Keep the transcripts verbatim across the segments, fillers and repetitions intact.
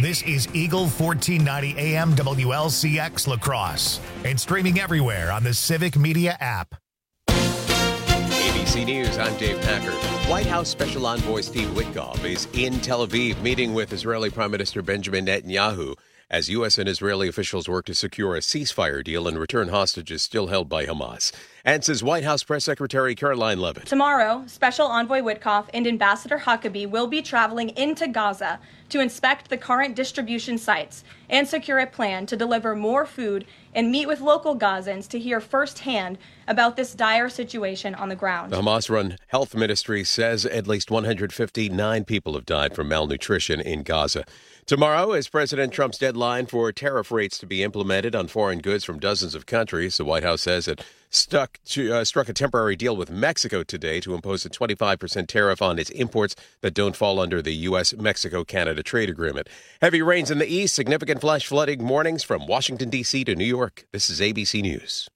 This is Eagle fourteen ninety A M W L C X La Crosse and streaming everywhere on the Civic Media app. A B C News, I'm Dave Packer. White House Special Envoy Steve Witkoff is in Tel Aviv meeting with Israeli Prime Minister Benjamin Netanyahu as U S and Israeli officials work to secure a ceasefire deal and return hostages still held by Hamas. And says White House Press Secretary Caroline Leavitt. Tomorrow, Special Envoy Witkoff and Ambassador Huckabee will be traveling into Gaza to inspect the current distribution sites and secure a plan to deliver more food and meet with local Gazans to hear firsthand about this dire situation on the ground. The Hamas-run health ministry says at least one hundred fifty-nine people have died from malnutrition in Gaza. Tomorrow is President Trump's deadline for tariff rates to be implemented on foreign goods from dozens of countries. The White House says it stuck to, uh, struck a temporary deal with Mexico today to impose a twenty-five percent tariff on its imports that don't fall under the U S Mexico Canada trade agreement. Heavy rains in the east, significant flash flooding mornings from Washington, D C to New York. This is A B C News.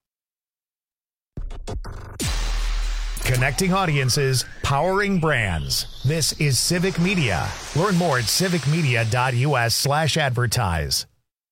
Connecting audiences, powering brands. This is Civic Media. Learn more at civicmedia.us slash advertise.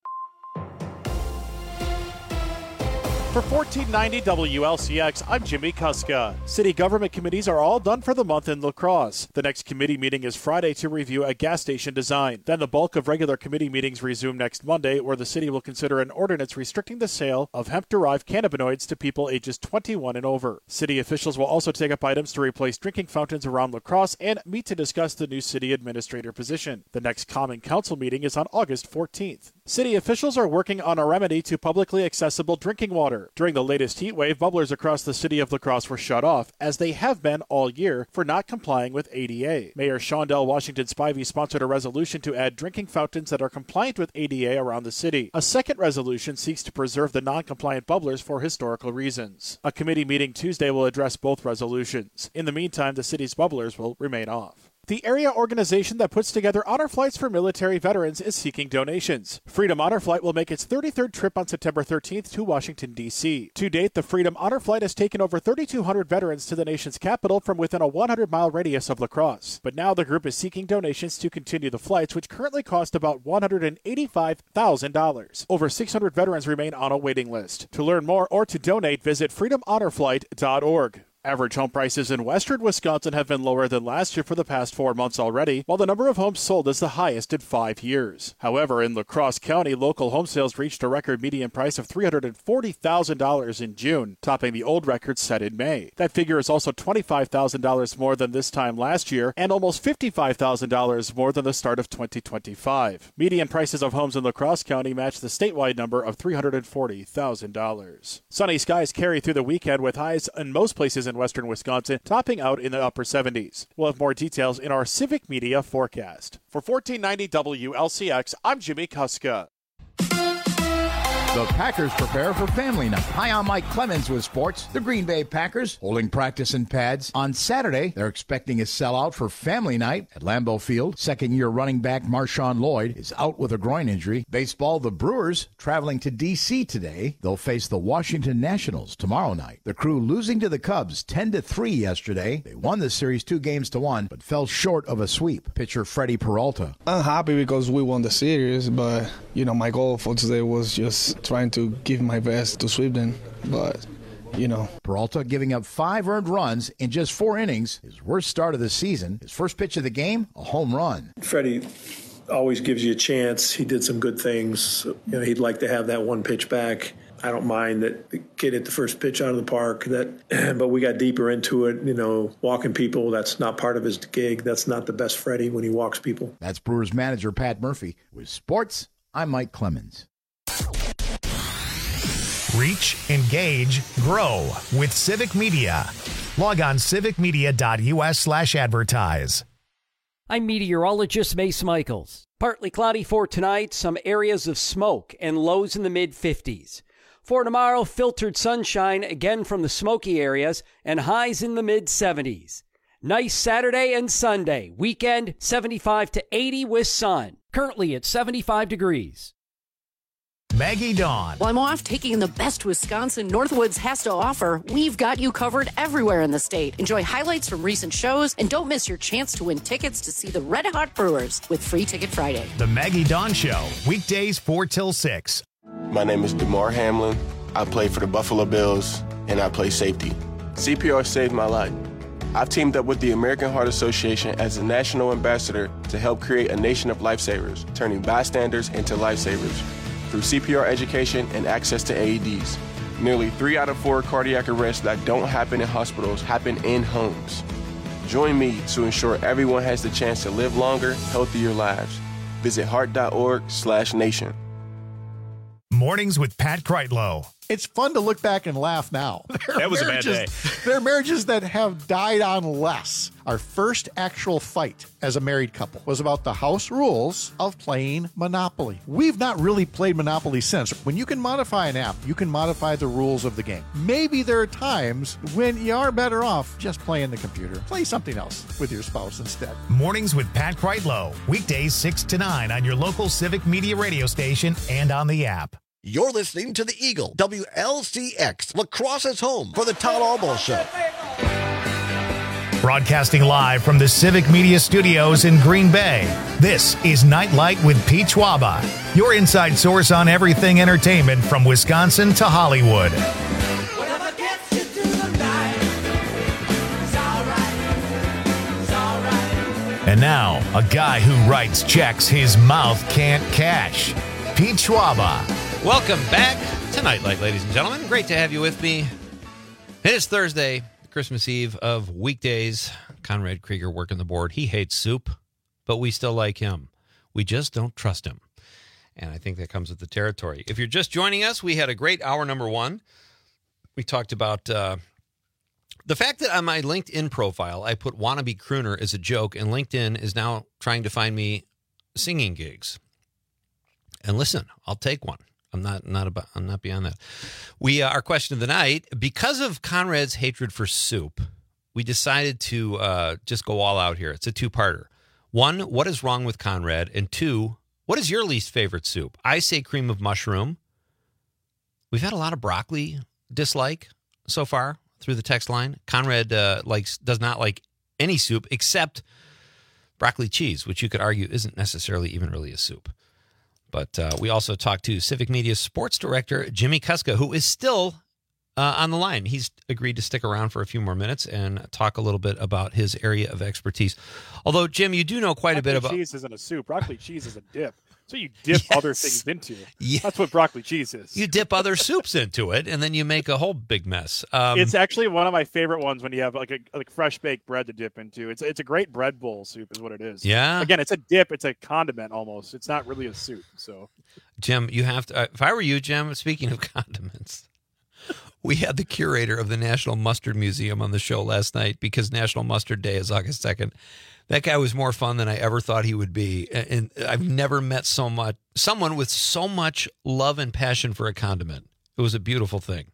For fourteen ninety W L C X, I'm Jimmy Kuska. City government committees are all done for the month in La Crosse. The next committee meeting is Friday to review a gas station design. Then the bulk of regular committee meetings resume next Monday, where the city will consider an ordinance restricting the sale of hemp-derived cannabinoids to people ages twenty-one and over. City officials will also take up items to replace drinking fountains around La Crosse and meet to discuss the new city administrator position. The next Common Council meeting is on August fourteenth. City officials are working on a remedy to publicly accessible drinking water. During the latest heat wave, bubblers across the city of La Crosse were shut off, as they have been all year, for not complying with A D A. Mayor Shondell Washington Spivey sponsored a resolution to add drinking fountains that are compliant with A D A around the city. A second resolution seeks to preserve the non-compliant bubblers for historical reasons. A committee meeting Tuesday will address both resolutions. In the meantime, the city's bubblers will remain off. The area organization that puts together honor flights for military veterans is seeking donations. Freedom Honor Flight will make its thirty-third trip on September thirteenth to Washington, D C. To date, the Freedom Honor Flight has taken over thirty-two hundred veterans to the nation's capital from within a one hundred mile radius of La Crosse. But now the group is seeking donations to continue the flights, which currently cost about one hundred eighty-five thousand dollars. Over six hundred veterans remain on a waiting list. To learn more or to donate, visit freedom honor flight dot org. Average home prices in western Wisconsin have been lower than last year for the past four months already, while the number of homes sold is the highest in five years. However, in La Crosse County, local home sales reached a record median price of three hundred forty thousand dollars in June, topping the old record set in May. That figure is also twenty-five thousand dollars more than this time last year and almost fifty-five thousand dollars more than the start of twenty twenty-five. Median prices of homes in La Crosse County match the statewide number of three hundred forty thousand dollars. Sunny skies carry through the weekend with highs in most places in western Wisconsin, topping out in the upper seventies. We'll have more details in our Civic Media forecast. For fourteen ninety W L C X, I'm Jimmy Kuska. The Packers prepare for family night. Hi, I'm Mike Clemens with sports. The Green Bay Packers holding practice in pads. On Saturday, they're expecting a sellout for family night at Lambeau Field. Second-year running back Marshawn Lloyd is out with a groin injury. Baseball, the Brewers traveling to D C today. They'll face the Washington Nationals tomorrow night. The Crew losing to the Cubs ten to three yesterday. They won the series two games to one, but fell short of a sweep. Pitcher Freddie Peralta. I'm happy because we won the series, but, you know, my goal for today was just trying to give my best to sweep them, but, you know. Peralta giving up five earned runs in just four innings, his worst start of the season. His first pitch of the game, a home run. Freddie always gives you a chance. He did some good things. You know, he'd like to have that one pitch back. I don't mind that the kid hit the first pitch out of the park, that, but we got deeper into it. You know, walking people, that's not part of his gig. That's not the best Freddie when he walks people. That's Brewers manager Pat Murphy. With sports, I'm Mike Clemens. Reach, engage, grow with Civic Media. Log on civicmedia.us slash advertise. I'm meteorologist Mace Michaels. Partly cloudy for tonight, some areas of smoke and lows in the mid fifties. For tomorrow, filtered sunshine again from the smoky areas and highs in the mid seventies. Nice Saturday and Sunday. Weekend, seventy-five to eighty with sun. Currently at seventy-five degrees. Maggie Dawn. While I'm off taking the best Wisconsin Northwoods has to offer, we've got you covered everywhere in the state. Enjoy highlights from recent shows and don't miss your chance to win tickets to see the Red Hot Brewers with Free Ticket Friday. The Maggie Dawn Show, weekdays four till six. My name is DeMar Hamlin. I play for the Buffalo Bills, and I play safety. C P R saved my life. I've teamed up with the American Heart Association as a national ambassador to help create a nation of lifesavers, turning bystanders into lifesavers through C P R education and access to A E Ds. Nearly three out of four cardiac arrests that don't happen in hospitals happen in homes. Join me to ensure everyone has the chance to live longer, healthier lives. Visit heart.org slash nation. Mornings with Pat Kreitlow. It's fun to look back and laugh now. That was a bad day. There are marriages that have died on less. Our first actual fight as a married couple was about the house rules of playing Monopoly. We've not really played Monopoly since. When you can modify an app, you can modify the rules of the game. Maybe there are times when you are better off just playing the computer. Play something else with your spouse instead. Mornings with Pat Kreitlow. Weekdays six to nine on your local Civic Media radio station and on the app. You're listening to the Eagle, W L C X, Lacrosse's home for the Todd Albaugh Show. Broadcasting live from the Civic Media Studios in Green Bay, this is Nightlight with Pete Schwaba, your inside source on everything entertainment from Wisconsin to Hollywood. And now, a guy who writes checks his mouth can't cash, Pete Schwaba. Welcome back to Nightlight, ladies and gentlemen. Great to have you with me. It is Thursday, Christmas Eve of weekdays. Conrad Krieger working the board. He hates soup, but we still like him. We just don't trust him. And I think that comes with the territory. If you're just joining us, we had a great hour number one. We talked about uh, the fact that on my LinkedIn profile, I put wannabe crooner as a joke, and LinkedIn is now trying to find me singing gigs. And listen, I'll take one. I'm not not about. I'm not beyond that. We uh, our question of the night, because of Conrad's hatred for soup, we decided to uh, just go all out here. It's a two-parter. One, what is wrong with Conrad? And two, what is your least favorite soup? I say cream of mushroom. We've had a lot of broccoli dislike so far through the text line. Conrad uh, likes does not like any soup except broccoli cheese, which you could argue isn't necessarily even really a soup. But uh, we also talked to Civic Media Sports Director Jimmy Kuska, who is still uh, on the line. He's agreed to stick around for a few more minutes and talk a little bit about his area of expertise. Although, Jim, you do know quite broccoli a bit about... Broccoli cheese isn't a soup. Broccoli cheese is a dip. So you dip yes. other things into. Yeah. That's what broccoli cheese is. You dip other soups into it, and then you make a whole big mess. Um, it's actually one of my favorite ones when you have like a like fresh baked bread to dip into. It's it's a great bread bowl soup is what it is. Yeah. Again, it's a dip. It's a condiment almost. It's not really a soup. So, Jim, you have to. Uh, if I were you, Jim, speaking of condiments, we had the curator of the National Mustard Museum on the show last night because National Mustard Day is August second. That guy was more fun than I ever thought he would be. And I've never met so much someone with so much love and passion for a condiment. It was a beautiful thing.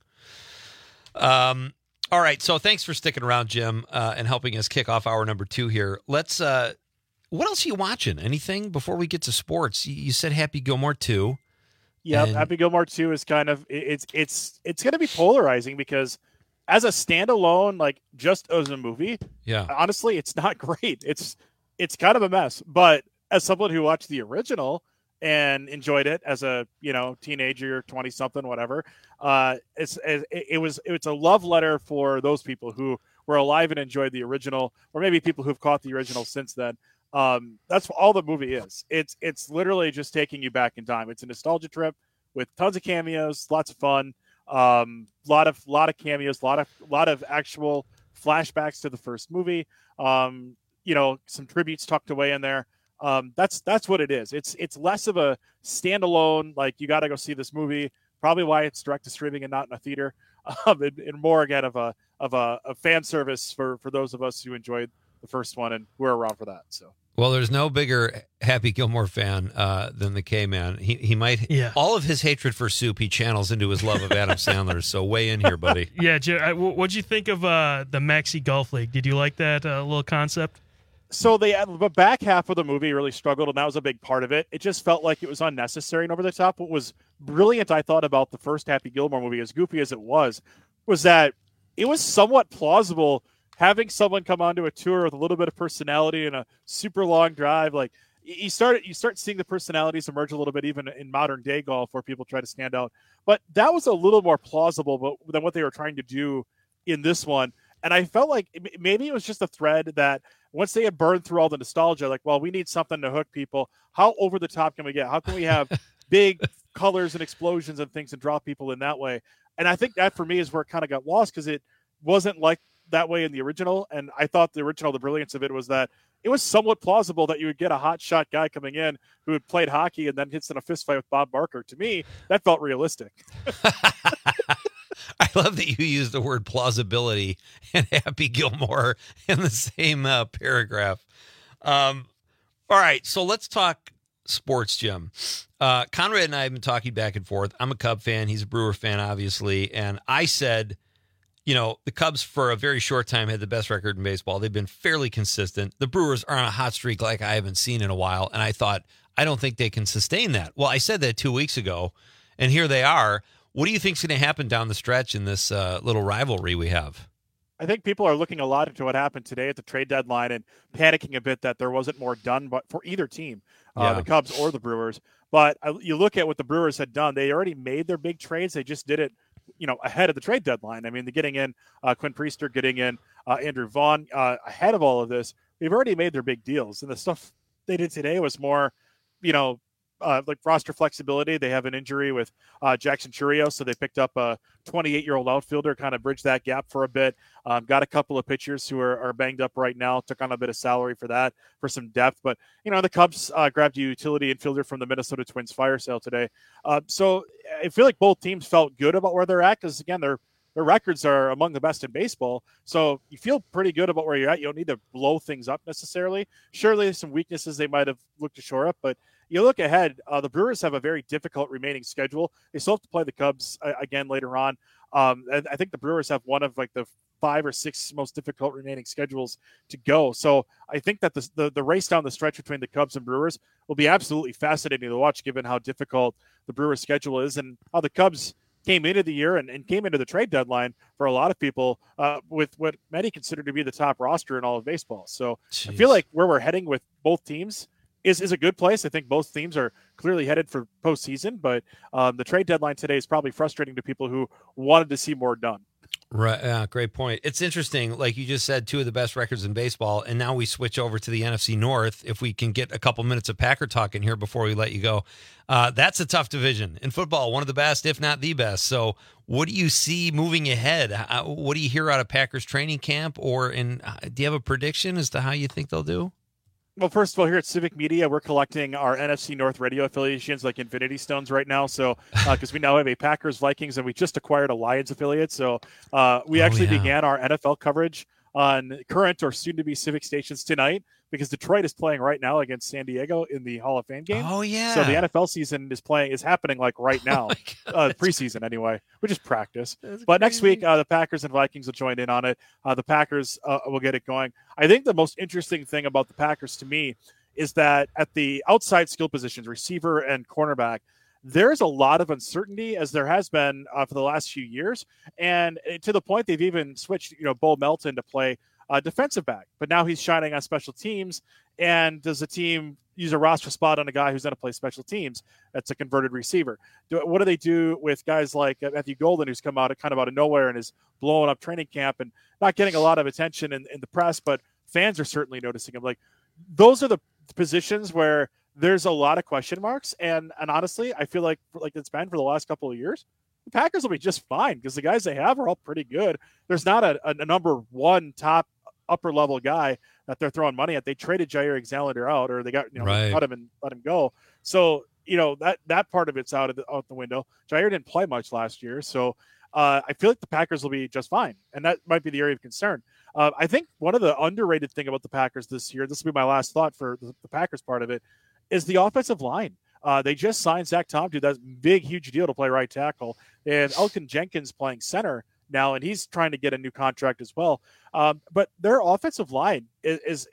Um, all right. So thanks for sticking around, Jim, uh, and helping us kick off hour number two here. Let's, uh, what else are you watching? Anything before we get to sports? You said Happy Gilmore two. Yeah. and... Happy Gilmore two is kind of, it's, it's, it's going to be polarizing because as a standalone, like just as a movie, yeah, honestly, it's not great. It's it's kind of a mess. But as someone who watched the original and enjoyed it as a you know teenager, twenty something, whatever, uh, it's it, it was it's a love letter for those people who were alive and enjoyed the original, or maybe people who've caught the original since then. Um, that's all the movie is. It's it's literally just taking you back in time. It's a nostalgia trip with tons of cameos, lots of fun. Um, lot of lot of cameos, lot of lot of actual flashbacks to the first movie. Um, you know, some tributes tucked away in there. Um, that's that's what it is. It's it's less of a standalone, like you got to go see this movie. Probably why it's direct to streaming and not in a theater. Um, and, and more again of a of a, a fan service for for those of us who enjoyed the first one and who are around for that. So. Well, there's no bigger Happy Gilmore fan uh, than the K-Man. He he might yeah. all of his hatred for soup he channels into his love of Adam Sandler. So weigh in here, buddy. Yeah, Jim, what'd you think of uh, the Maxi Golf League? Did you like that uh, little concept? So they, the back half of the movie really struggled, and that was a big part of it. It just felt like it was unnecessary and over the top. What was brilliant, I thought, about the first Happy Gilmore movie, as goofy as it was, was that it was somewhat plausible having someone come onto a tour with a little bit of personality and a super long drive. Like you start, you start seeing the personalities emerge a little bit, even in modern day golf, where people try to stand out. But that was a little more plausible than what they were trying to do in this one. And I felt like maybe it was just a thread that once they had burned through all the nostalgia, like, well, we need something to hook people. How over the top can we get? How can we have big colors and explosions and things and draw people in that way? And I think that for me is where it kind of got lost, because it wasn't like that way in the original. And I thought the original, the brilliance of it was that it was somewhat plausible that you would get a hot shot guy coming in who had played hockey and then hits in a fist fight with Bob Barker. To me, that felt realistic. I love that you use the word plausibility and Happy Gilmore in the same uh, paragraph. Um, all right, so let's talk sports, Jim. Uh, Conrad and I have been talking back and forth. I'm a Cub fan. He's a Brewer fan, obviously. And I said, you know, the Cubs for a very short time had the best record in baseball. They've been fairly consistent. The Brewers are on a hot streak like I haven't seen in a while. And I thought, I don't think they can sustain that. Well, I said that two weeks ago, and here they are. What do you think is going to happen down the stretch in this uh, little rivalry we have? I think people are looking a lot into what happened today at the trade deadline and panicking a bit that there wasn't more done but for either team, uh, Yeah. the Cubs or the Brewers. But uh, you look at what the Brewers had done. They already made their big trades. They just did it, you know, ahead of the trade deadline. I mean, they're getting in uh, Quinn Priester, getting in uh, Andrew Vaughn uh, ahead of all of this. They've already made their big deals. And the stuff they did today was more, you know, Uh, like roster flexibility. They have an injury with uh, Jackson Chourio, so they picked up a twenty-eight-year-old outfielder, kind of bridged that gap for a bit. Um, got a couple of pitchers who are, are banged up right now, took on a bit of salary for that, for some depth. But, you know, the Cubs uh, grabbed a utility infielder from the Minnesota Twins fire sale today. Uh, so I feel like both teams felt good about where they're at because, again, their their records are among the best in baseball. So you feel pretty good about where you're at. You don't need to blow things up necessarily. Surely there's some weaknesses they might have looked to shore up, but you look ahead, uh, the Brewers have a very difficult remaining schedule. They still have to play the Cubs uh, again later on. Um, and I think the Brewers have one of like the five or six most difficult remaining schedules to go. So I think that the, the, the race down the stretch between the Cubs and Brewers will be absolutely fascinating to watch, given how difficult the Brewers schedule is and how the Cubs came into the year and, and came into the trade deadline for a lot of people uh, with what many consider to be the top roster in all of baseball. So Jeez. I feel like where we're heading with both teams is, is a good place. I think both teams are clearly headed for postseason, but um, the trade deadline today is probably frustrating to people who wanted to see more done. Right. Yeah, great point. It's interesting. Like you just said, two of the best records in baseball. And now we switch over to the N F C North. If we can get a couple minutes of Packer talk in here before we let you go. Uh, that's a tough division in football. One of the best, if not the best. So what do you see moving ahead? How, what do you hear out of Packers training camp, or in, uh, do you have a prediction as to how you think they'll do? Well, first of all, here at Civic Media, we're collecting our N F C North radio affiliations like Infinity Stones right now. So, because uh, we now have a Packers, Vikings, and we just acquired a Lions affiliate. So, uh, we oh, actually yeah. began our N F L coverage on current or soon-to-be Civic stations tonight because Detroit is playing right now against San Diego in the Hall of Fame game. Oh, yeah. So the N F L season is playing is happening like right now, oh uh, preseason anyway, which is practice. That's but crazy. Next week, uh, the Packers and Vikings will join in on it. Uh, the Packers uh, will get it going. I think the most interesting thing about the Packers to me is that at the outside skill positions, receiver and cornerback, there's a lot of uncertainty, as there has been uh, for the last few years. And to the point they've even switched, you know, Bo Melton to play uh, defensive back, but now he's shining on special teams. And does the team use a roster spot on a guy who's going to play special teams? That's a converted receiver. Do, what do they do with guys like Matthew Golden, who's come out kind of out of nowhere and is blowing up training camp and not getting a lot of attention in, in the press, but fans are certainly noticing him. Like, those are the positions where there's a lot of question marks. And, and honestly, I feel like, like it's been for the last couple of years, the Packers will be just fine because the guys they have are all pretty good. There's not a, a number one top upper level guy that they're throwing money at. They traded Jair Alexander out, or they got, you know, right. cut him and let him go. So, you know, that, that part of it's out of the, out the window. Jair didn't play much last year. So uh, I feel like the Packers will be just fine. And that might be the area of concern. Uh, I think one of the underrated thing about the Packers this year, this will be my last thought for the, the Packers part of it, is the offensive line. Uh, they just signed Zach Tom to that big, huge deal to play right tackle. And Elgton Jenkins playing center now, and he's trying to get a new contract as well. Um, but their offensive line is, is is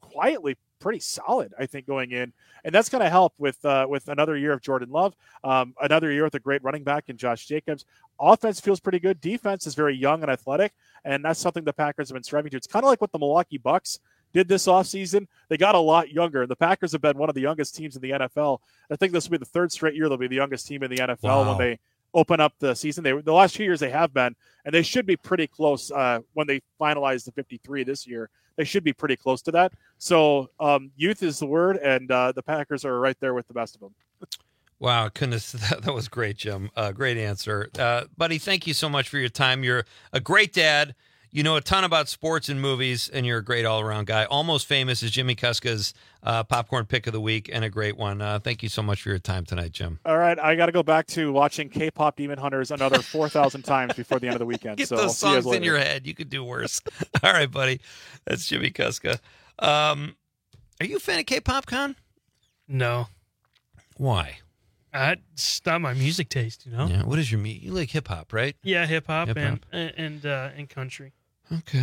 quietly pretty solid, I think, going in. And that's going to help with uh, with another year of Jordan Love, um, another year with a great running back in Josh Jacobs. Offense feels pretty good. Defense is very young and athletic, and that's something the Packers have been striving to. It's kind of like what the Milwaukee Bucks did this offseason. They got a lot younger. The Packers have been one of the youngest teams in the N F L. I think this will be the third straight year they'll be the youngest team in the N F L Wow. when they open up the season. They the last two years they have been, and they should be pretty close uh, when they finalize the fifty-three this year. They should be pretty close to that. So um, youth is the word, and uh, the Packers are right there with the best of them. Wow, goodness, that, that was great, Jim. Uh, great answer. Uh, buddy, thank you so much for your time. You're a great dad. You know a ton about sports and movies, and you're a great all-around guy. Almost Famous is Jimmy Kuska's uh, popcorn pick of the week, and a great one. Uh, thank you so much for your time tonight, Jim. All right, I got to go back to watching K-pop Demon Hunters another four thousand times before the end of the weekend. Get so those I'll see you guys songs in later. your head. You could do worse. All right, buddy. That's Jimmy Kuska. Um, are you a fan of K-pop, Con? No. Why? I, it's not my music taste, you know? Yeah. What is your meat? You like hip-hop, right? Yeah, hip-hop, Hip-hop. and and uh, and country. Okay.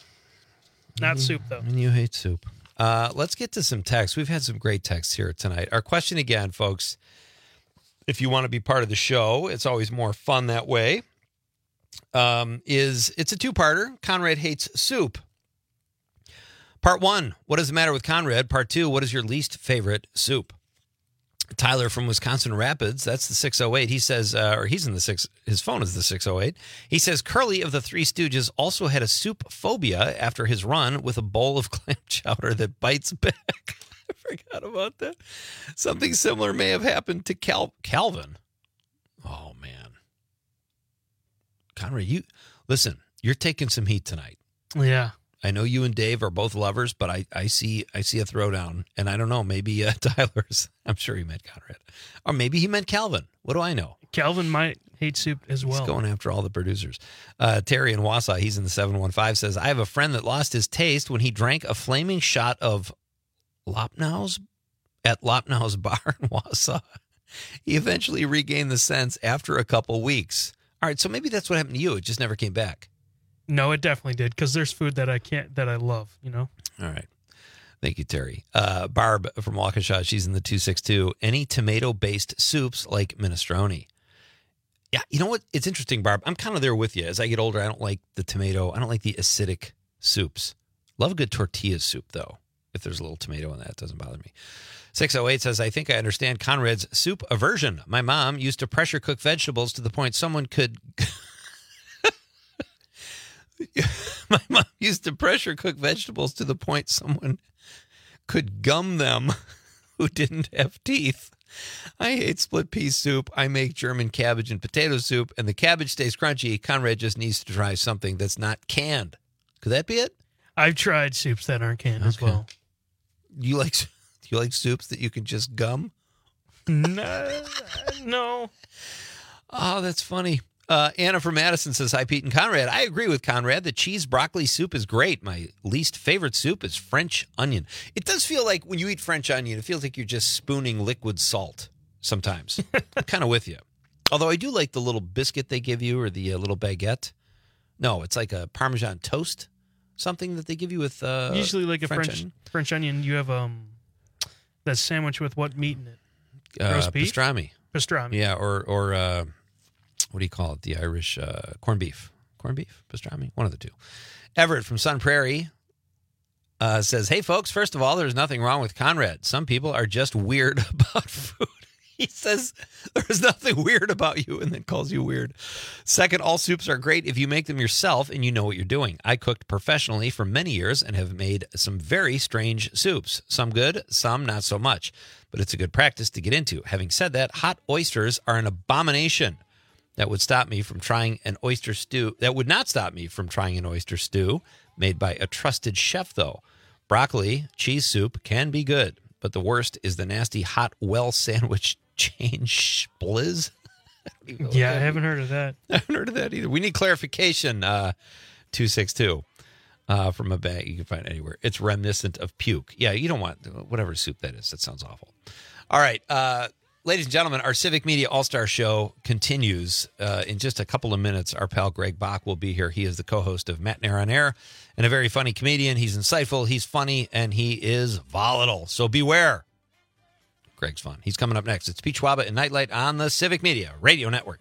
Not soup, though. And you hate soup. Uh, let's get to some texts. We've had some great texts here tonight. Our question again, folks, if you want to be part of the show, it's always more fun that way, um, is it's a two-parter. Conrad hates soup. Part one, what does the matter with Conrad? Part two, what is your least favorite soup? Tyler from Wisconsin Rapids, that's the six oh eight. He says, uh, or he's in the six, his phone is the six oh eight. He says, Curly of the Three Stooges also had a soup phobia after his run with a bowl of clam chowder that bites back. I forgot about that. Something similar may have happened to Cal- Calvin. Oh, man. Conrad, you, listen, you're taking some heat tonight. Yeah. I know you and Dave are both lovers, but I, I see I see a throwdown, and I don't know, maybe uh, Tyler's. I'm sure he meant Conrad, or maybe he meant Calvin. What do I know? Calvin might hate soup as well. He's going after all the producers. Uh, Terry in Wausau, he's in the seven one five, says, I have a friend that lost his taste when he drank a flaming shot of Lopnau's at Lopnau's bar in Wausau. He eventually regained the sense after a couple weeks. All right, so maybe that's what happened to you. It just never came back. No, it definitely did, because there's food that I can't, that I love, you know? All right. Thank you, Terry. Uh, Barb from Waukesha, she's in the two six two. Any tomato-based soups like minestrone? Yeah, you know what? It's interesting, Barb. I'm kind of there with you. As I get older, I don't like the tomato. I don't like the acidic soups. Love a good tortilla soup, though. If there's a little tomato in that, it doesn't bother me. six oh eight says, I think I understand Conrad's soup aversion. My mom used to pressure cook vegetables to the point someone could... My mom used to pressure cook vegetables to the point someone could gum them who didn't have teeth. I hate split pea soup. I make German cabbage and potato soup, and the cabbage stays crunchy. Conrad just needs to try something that's not canned. Could that be it? I've tried soups that aren't canned as well. You like you like soups that you can just gum? No. no. Oh, that's funny. Uh, Anna from Madison says, hi, Pete and Conrad. I agree with Conrad. The cheese broccoli soup is great. My least favorite soup is French onion. It does feel like when you eat French onion, it feels like you're just spooning liquid salt sometimes. I'm kind of with you. Although I do like the little biscuit they give you or the uh, little baguette. No, it's like a Parmesan toast, something that they give you with uh, Usually like a French, French onion. French onion, you have um that sandwich with what meat in it? Uh, Roast beef? pastrami. Pastrami. Yeah, or, or uh, what do you call it? The Irish uh, corned beef. Corned beef? Pastrami? One of the two. Everett from Sun Prairie uh, says, hey, folks, first of all, there's nothing wrong with Conrad. Some people are just weird about food. He says there's nothing weird about you and then calls you weird. Second, all soups are great if you make them yourself and you know what you're doing. I cooked professionally for many years and have made some very strange soups. Some good, some not so much. But it's a good practice to get into. Having said that, hot oysters are an abomination. That would stop me from trying an oyster stew. That would not stop me from trying an oyster stew made by a trusted chef, though. Broccoli, cheese soup can be good, but the worst is the nasty hot well sandwich change blizz. Yeah, I haven't heard of that. I haven't heard of that either. We need clarification, uh, two six two, uh, from a bag you can find anywhere. It's reminiscent of puke. Yeah, you don't want whatever soup that is. That sounds awful. All right. Uh, ladies and gentlemen, our Civic Media All-Star Show continues. Uh, in just a couple of minutes, our pal Greg Bach will be here. He is the co-host of Matt Nair on Air and a very funny comedian. He's insightful, he's funny, and he is volatile. So beware. Greg's fun. He's coming up next. It's Pete Schwaba and Nightlight on the Civic Media Radio Network.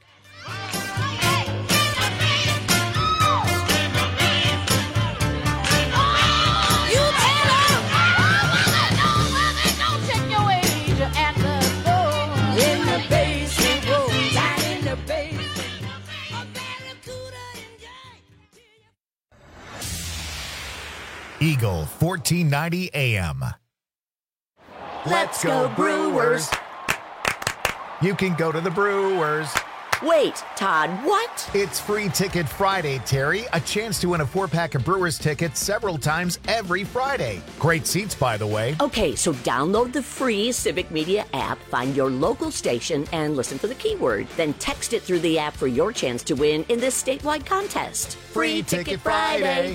Eagle fourteen ninety A M. Let's go Brewers. You can go to the Brewers. Wait, Todd, what? It's Free Ticket Friday, Terry. A chance to win a four-pack of Brewers tickets several times every Friday. Great seats, by the way. Okay, so download the free Civic Media app, find your local station, and listen for the keyword. Then text it through the app for your chance to win in this statewide contest. Free Ticket Friday.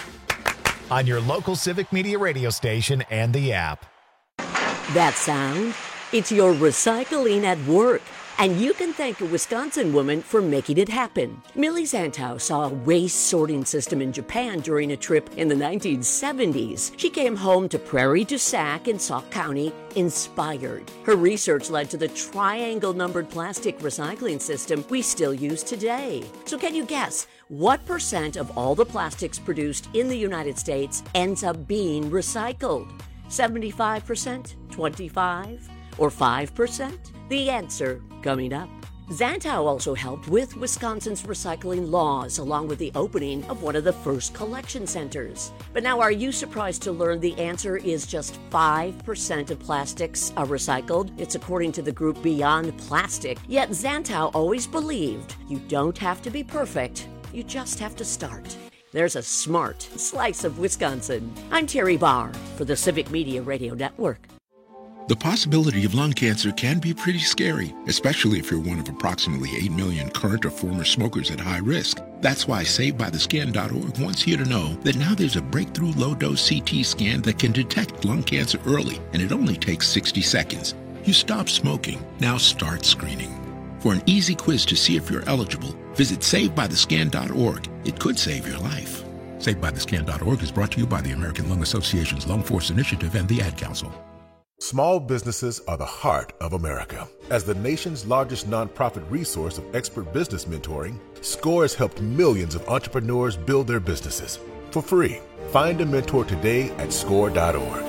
On your local Civic Media radio station and the app. That sound? It's your recycling at work. And you can thank a Wisconsin woman for making it happen. Millie Zantow saw a waste sorting system in Japan during a trip in the nineteen seventies. She came home to Prairie du Sac in Sauk County inspired. Her research led to the triangle-numbered plastic recycling system we still use today. So can you guess what percent of all the plastics produced in the United States ends up being recycled? seventy-five percent? twenty-five? Or five percent? The answer coming up. Zantow also helped with Wisconsin's recycling laws, along with the opening of one of the first collection centers. But now, are you surprised to learn the answer is just five percent of plastics are recycled? It's according to the group Beyond Plastic. Yet Zantow always believed you don't have to be perfect, you just have to start. There's a smart slice of Wisconsin. I'm Terry Barr for the Civic Media Radio Network. The possibility of lung cancer can be pretty scary, especially if you're one of approximately eight million current or former smokers at high risk. That's why Saved By The Scan dot org wants you to know that now there's a breakthrough low-dose C T scan that can detect lung cancer early, and it only takes sixty seconds. You stop smoking, now start screening. For an easy quiz to see if you're eligible, visit Saved By The Scan dot org. It could save your life. Saved By The Scan dot org is brought to you by the American Lung Association's Lung Force Initiative and the Ad Council. Small businesses are the heart of America. As the nation's largest nonprofit resource of expert business mentoring, SCORE has helped millions of entrepreneurs build their businesses. For free, find a mentor today at score dot org.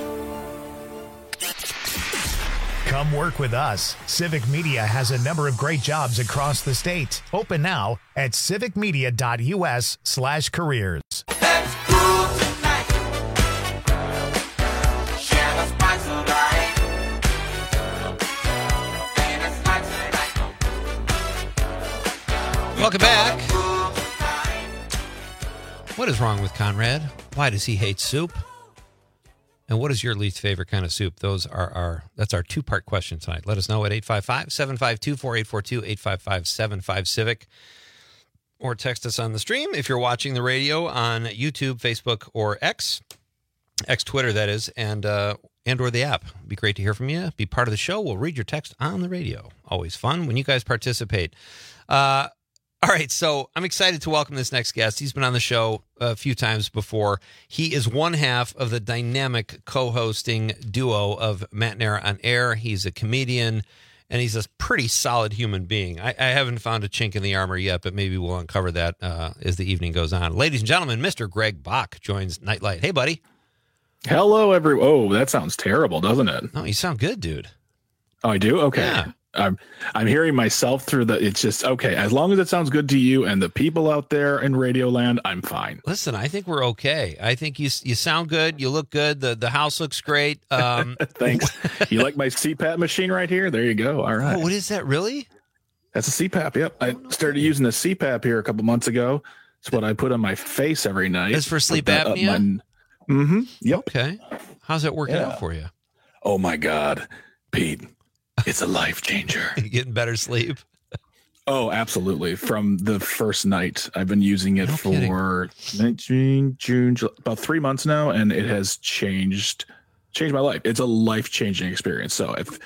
Come work with us. Civic Media has a number of great jobs across the state. Open now at civicmedia.us slash careers. Welcome back. What is wrong with Conrad? Why does he hate soup? And what is your least favorite kind of soup? Those are our, that's our two-part question tonight. Let us know at eight five five, seven five two, four eight four two, eight five five, seven five civic, or text us on the stream if you're watching the radio on YouTube, Facebook, or X, X Twitter, that is, and uh, and or the app. It'd be great to hear from you. Be part of the show. We'll read your text on the radio. Always fun when you guys participate. Uh, All right, so I'm excited to welcome this next guest. He's been on the show a few times before. He is one half of the dynamic co-hosting duo of Matt Nair on Air. He's a comedian, and he's a pretty solid human being. I, I haven't found a chink in the armor yet, but maybe we'll uncover that uh, as the evening goes on. Ladies and gentlemen, Mister Greg Bach joins Nightlight. Hey, buddy. Hello, everyone. Oh, that sounds terrible, doesn't it? No, you sound good, dude. Oh, I do? Okay. Yeah. I'm I'm hearing myself through the. It's just okay. As long as it sounds good to you and the people out there in Radioland, I'm fine. Listen, I think we're okay. I think you you sound good. You look good. The the house looks great. Um, Thanks. You like my C PAP machine right here? There you go. All right. Oh, what is that? Really? That's a C PAP. Yep. I started using the C PAP here a couple months ago. It's what I put on my face every night. It's for sleep apnea. My, mm-hmm. Yep. Okay. How's that working Yeah. out for you? Oh my God, Pete. It's a life changer. You getting better sleep? Oh, absolutely. From the first night, I've been using it No for nineteen, June, July, about three months now, and it has changed changed my life. It's a life changing experience. So if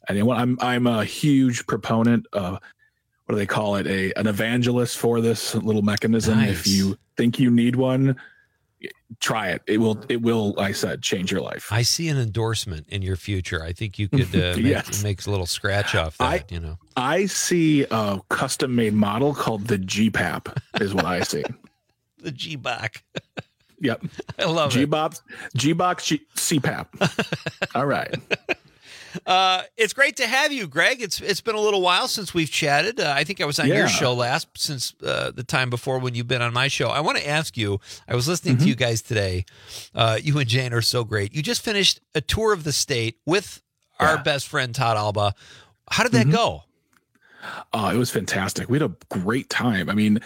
And I'm I'm a huge proponent of, what do they call it? A an evangelist for this little mechanism. Nice. If you think you need one, try it. It will it will, like I said, change your life. I see an endorsement in your future. I think you could uh, make, Yes. make a little scratch off that, I, you know. I see a custom made model called the G PAP is what I see. The G-Bach. Yep. I love G-Bop, G-Box G- C PAP. All right. Uh, it's great to have you, Greg. It's it's been a little while since we've chatted. Uh, I think I was on Yeah. your show last, since uh, the time before when you've been on my show. I want to ask you, I was listening Mm-hmm. to you guys today. Uh, you and Jane are so great. You just finished a tour of the state with our best friend, Todd Alba. How did that Mm-hmm. go? Oh, it was fantastic. We had a great time. I mean,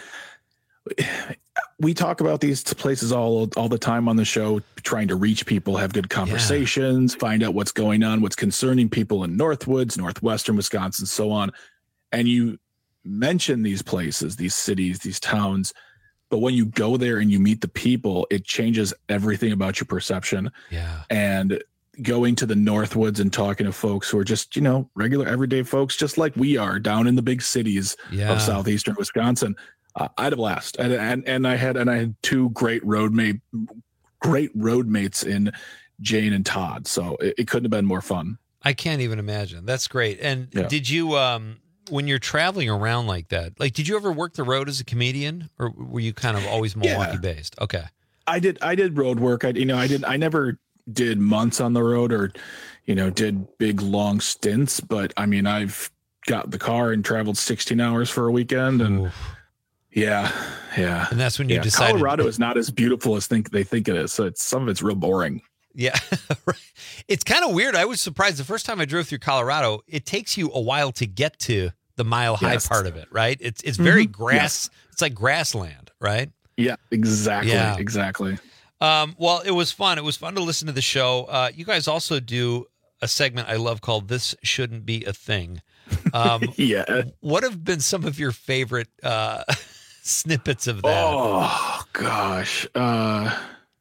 we talk about these places all all the time on the show, trying to reach people, have good conversations, find out what's going on, what's concerning people in Northwoods, Northwestern Wisconsin, so on. And you mention these places, these cities, these towns, but when you go there and you meet the people, it changes everything about your perception. Yeah. And going to the Northwoods and talking to folks who are just, you know, regular everyday folks, just like we are down in the big cities Yeah. of southeastern Wisconsin. Uh, I had a blast, and, and and I had and I had two great road mate, great road mates in Jane and Todd. So it, it couldn't have been more fun. I can't even imagine. That's great. And Yeah. did you, um, when you're traveling around like that, like, did you ever work the road as a comedian, or were you kind of always Milwaukee Yeah. based? Okay. I did I did road work. I you know I did I never did months on the road or you know did big long stints, but I mean I've got the car and traveled sixteen hours for a weekend and. Oof. Yeah, yeah. And that's when you yeah, decided- Colorado is not as beautiful as think they think it is. So it's some of it's real boring. Yeah. Right. It's kind of weird. I was surprised the first time I drove through Colorado, it takes you a while to get to the mile high Yes. part of it, right? It's it's very Mhm. grass. It's like grassland, right? Yeah, exactly. Yeah. Exactly. Um, well, it was fun. It was fun to listen to the show. Uh, you guys also do a segment I love called This Shouldn't Be a Thing. Um, yeah. What have been some of your favorite uh, snippets of that? Oh gosh. Uh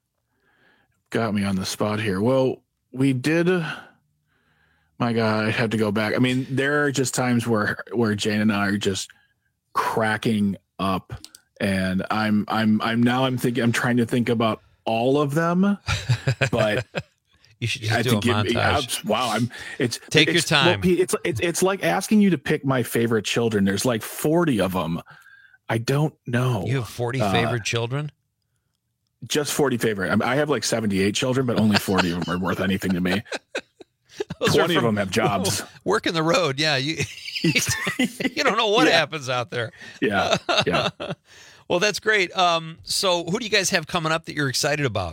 got me on the spot here. Well, we did my God, I have to go back. I mean, there are just times where where Jane and I are just cracking up, and I'm I'm I'm now I'm thinking I'm trying to think about all of them, but you should just I do think a it- montage. wow, I'm it's Take your it's, well, time. Pete, it's it's it's like asking you to pick my favorite children. There's like forty of them. I don't know. You have forty Uh, favorite children? Just forty favorite. I, mean, I have like seventy-eight children, but only forty of them are worth anything to me. Those are twenty of from- them have jobs. Working the road. Yeah. You, you don't know what Yeah. happens out there. Yeah. Yeah. Well, that's great. Um, so who do you guys have coming up that you're excited about?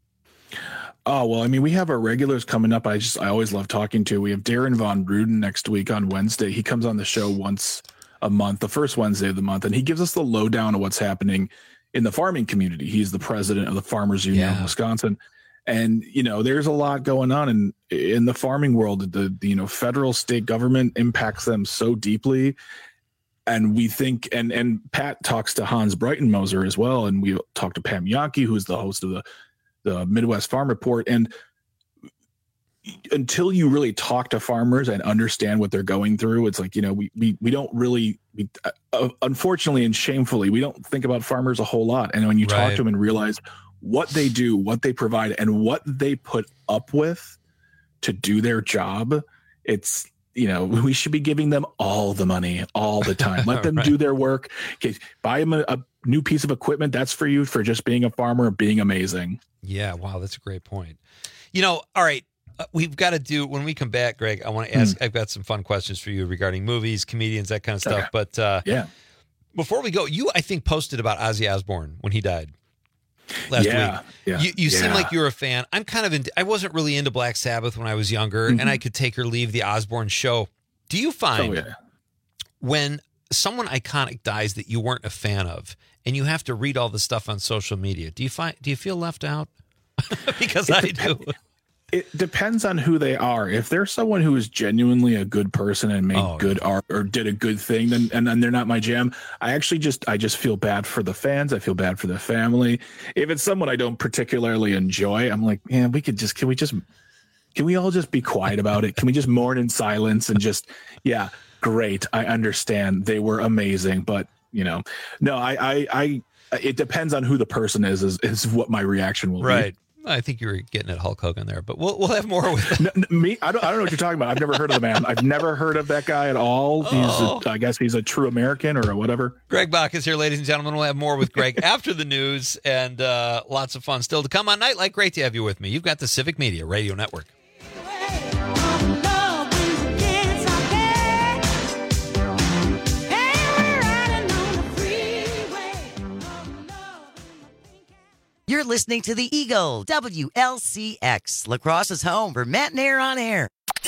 Oh, well, I mean, we have our regulars coming up. I just, I always love talking to. We have Darren Von Ruden next week on Wednesday. He comes on the show once a month, the first Wednesday of the month, and he gives us the lowdown of what's happening in the farming community. He's the president of the Farmers Union of Yeah. Wisconsin. And, you know, there's a lot going on in, in the farming world. The, the, you know, federal, state government impacts them so deeply. And we think, and, and Pat talks to Hans Breitenmoser as well. And we talked to Pam Yankee, who's the host of the, the Midwest Farm Report. And until you really talk to farmers and understand what they're going through, it's like, you know, we, we, we don't really, we, uh, unfortunately and shamefully, we don't think about farmers a whole lot. And when you talk Right. to them and realize what they do, what they provide, and what they put up with to do their job, it's, you know, we should be giving them all the money all the time. Let them Right. do their work. Okay, buy them a, a new piece of equipment. That's for you for just being a farmer, being amazing. Yeah. Wow. That's a great point. You know, all right. Uh, we've got to do, when we come back, Greg, I want to ask, I've got some fun questions for you regarding movies, comedians, that kind of stuff. Okay. But uh, Yeah. before we go, you, I think, posted about Ozzy Osbourne when he died last Yeah, week. yeah, you you seem yeah. like you're a fan. I'm kind of into, I wasn't really into Black Sabbath when I was younger, Mhm. and I could take or leave the Osbourne show. Do you find Oh, yeah. when someone iconic dies that you weren't a fan of, and you have to read all the stuff on social media, do you find, do you feel left out? Because I do. It depends on who they are. If they're someone who is genuinely a good person and made Oh, good art or did a good thing, then and then they're not my jam. I actually just I just feel bad for the fans. I feel bad for the family. If it's someone I don't particularly enjoy, I'm like, man, we could just can we just Can we all just be quiet about it? Can we just mourn in silence and just, yeah, great. I understand. They were amazing. But, you know, no, I, I, I it depends on who the person is, is, is what my reaction will right. be. I think you were getting at Hulk Hogan there, but we'll we'll have more with no, no, me. I don't. I don't know what you're talking about. I've never heard of the man. I've never heard of that guy at all. Oh. He's, a, I guess, he's a true American or whatever. Greg Bach is here, ladies and gentlemen. We'll have more with Greg after the news, and uh, lots of fun still to come on Nightlight. Great to have you with me. You've got the Civic Media Radio Network. You're listening to the Eagle, W L C X, La Crosse's home for Matt and Air on Air.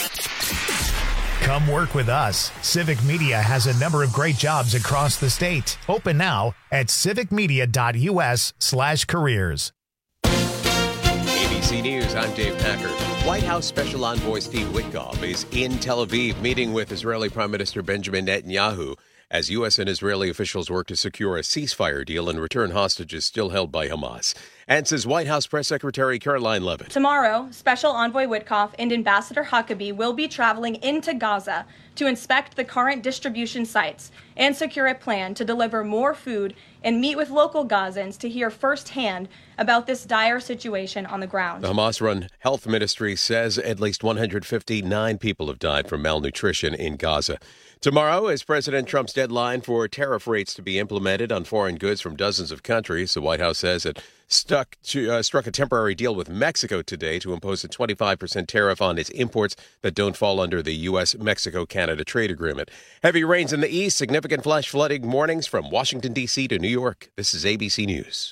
Come work with us. Civic Media has a number of great jobs across the state. Open now at civicmedia.us slash careers. A B C News, I'm Dave Packer. White House Special Envoy Steve Witkoff is in Tel Aviv meeting with Israeli Prime Minister Benjamin Netanyahu as U S and Israeli officials work to secure a ceasefire deal and return hostages still held by Hamas. And says White House Press Secretary Caroline Levitt. Tomorrow, Special Envoy Witkoff and Ambassador Huckabee will be traveling into Gaza to inspect the current distribution sites and secure a plan to deliver more food and meet with local Gazans to hear firsthand about this dire situation on the ground. The Hamas-run health ministry says at least one hundred fifty-nine people have died from malnutrition in Gaza. Tomorrow is President Trump's deadline for tariff rates to be implemented on foreign goods from dozens of countries. The White House says it stuck to, uh, struck a temporary deal with Mexico today to impose a twenty-five percent tariff on its imports that don't fall under the U S Mexico Canada trade agreement. Heavy rains in the east, significant flash flooding mornings from Washington, D C to New York. This is A B C News.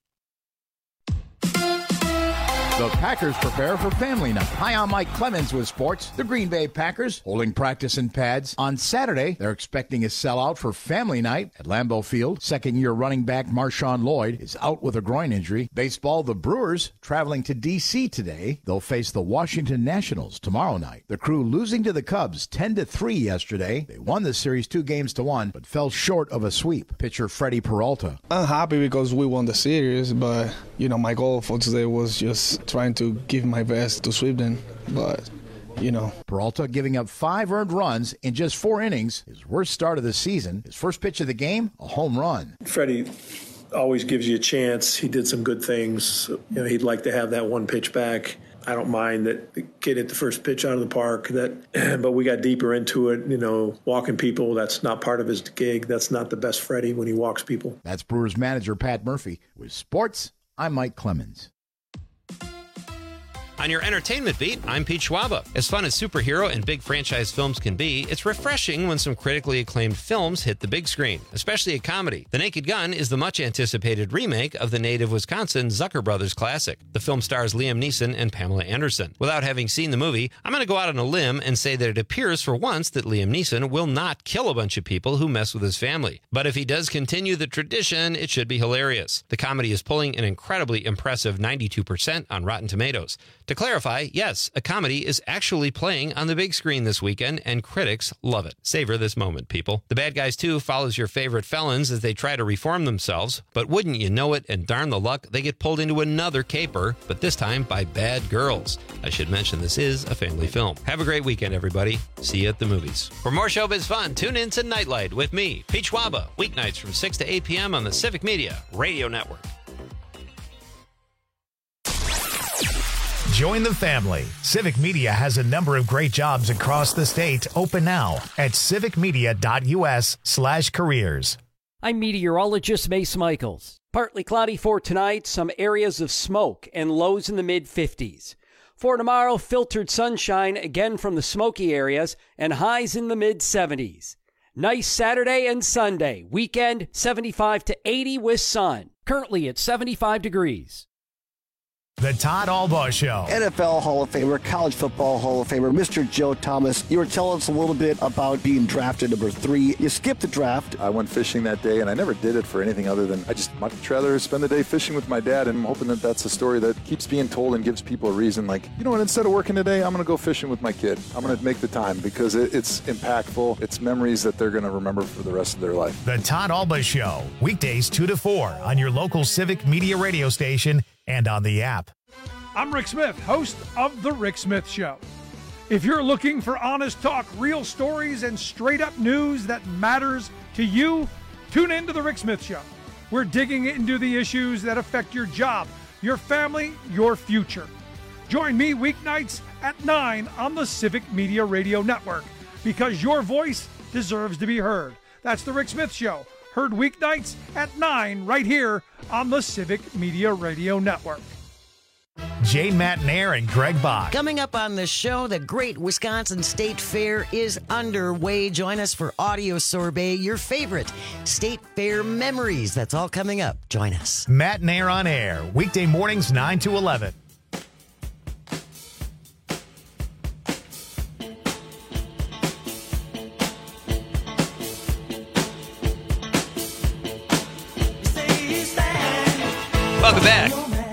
The Packers prepare for family night. Hi, I'm Mike Clemens with sports. The Green Bay Packers holding practice in pads. On Saturday, they're expecting a sellout for family night at Lambeau Field. Second-year running back Marshawn Lloyd is out with a groin injury. Baseball, the Brewers traveling to D C today. They'll face the Washington Nationals tomorrow night. The Crew losing to the Cubs ten to three yesterday. They won the series two games to one, but fell short of a sweep. Pitcher Freddie Peralta. I'm happy because we won the series, but, you know, my goal for today was just trying to give my best to sweep them, but, you know. Peralta giving up five earned runs in just four innings, his worst start of the season. His first pitch of the game, a home run. Freddie always gives you a chance. He did some good things. You know, he'd like to have that one pitch back. I don't mind that the kid hit the first pitch out of the park, that, but we got deeper into it. You know, walking people, that's not part of his gig. That's not the best Freddie when he walks people. That's Brewers manager Pat Murphy. With sports, I'm Mike Clemens. On your entertainment beat, I'm Pete Schwaba. As fun as superhero and big franchise films can be, it's refreshing when some critically acclaimed films hit the big screen, especially a comedy. The Naked Gun is the much-anticipated remake of the native Wisconsin Zucker Brothers classic. The film stars Liam Neeson and Pamela Anderson. Without having seen the movie, I'm going to go out on a limb and say that it appears for once that Liam Neeson will not kill a bunch of people who mess with his family. But if he does continue the tradition, it should be hilarious. The comedy is pulling an incredibly impressive ninety-two percent on Rotten Tomatoes. To clarify, yes, a comedy is actually playing on the big screen this weekend, and critics love it. Savor this moment, people. The Bad Guys two follows your favorite felons as they try to reform themselves, but wouldn't you know it, and darn the luck, they get pulled into another caper, but this time by bad girls. I should mention this is a family film. Have a great weekend, everybody. See you at the movies. For more showbiz fun, tune in to Nightlight with me, Pete Schwaba, weeknights from six to eight p.m. on the Civic Media Radio Network. Join the family. Civic Media has a number of great jobs across the state. Open now at civicmedia.us slash careers. I'm meteorologist Mace Michaels. Partly cloudy for tonight, some areas of smoke and lows in the mid fifties. For tomorrow, filtered sunshine again from the smoky areas and highs in the mid seventies. Nice Saturday and Sunday. Weekend, seventy-five to eighty with sun. Currently at seventy-five degrees. The Todd Albaugh Show. N F L Hall of Famer, College Football Hall of Famer, Mister Joe Thomas. You were telling us a little bit about being drafted number three. You skipped the draft. I went fishing that day, and I never did it for anything other than I just much rather spend the day fishing with my dad, and I'm hoping that that's a story that keeps being told and gives people a reason, like, you know what, instead of working today, I'm going to go fishing with my kid. I'm going to make the time because it, it's impactful. It's memories that they're going to remember for the rest of their life. The Todd Albaugh Show, weekdays two to four on your local Civic Media radio station and on the app. I'm Rick Smith, host of The Rick Smith Show. If you're looking for honest talk, real stories, and straight-up news that matters to you, tune in to The Rick Smith Show. We're digging into the issues that affect your job, your family, your future. Join me weeknights at nine on the Civic Media Radio Network, because your voice deserves to be heard. That's The Rick Smith Show, heard weeknights at nine right here on the Civic Media Radio Network. Jane Matnair and Greg Bach. Coming up on the show, the Great Wisconsin State Fair is underway. Join us for Audio Sorbet, your favorite State Fair memories. That's all coming up. Join us. Matnair on air, weekday mornings nine to eleven. Welcome back.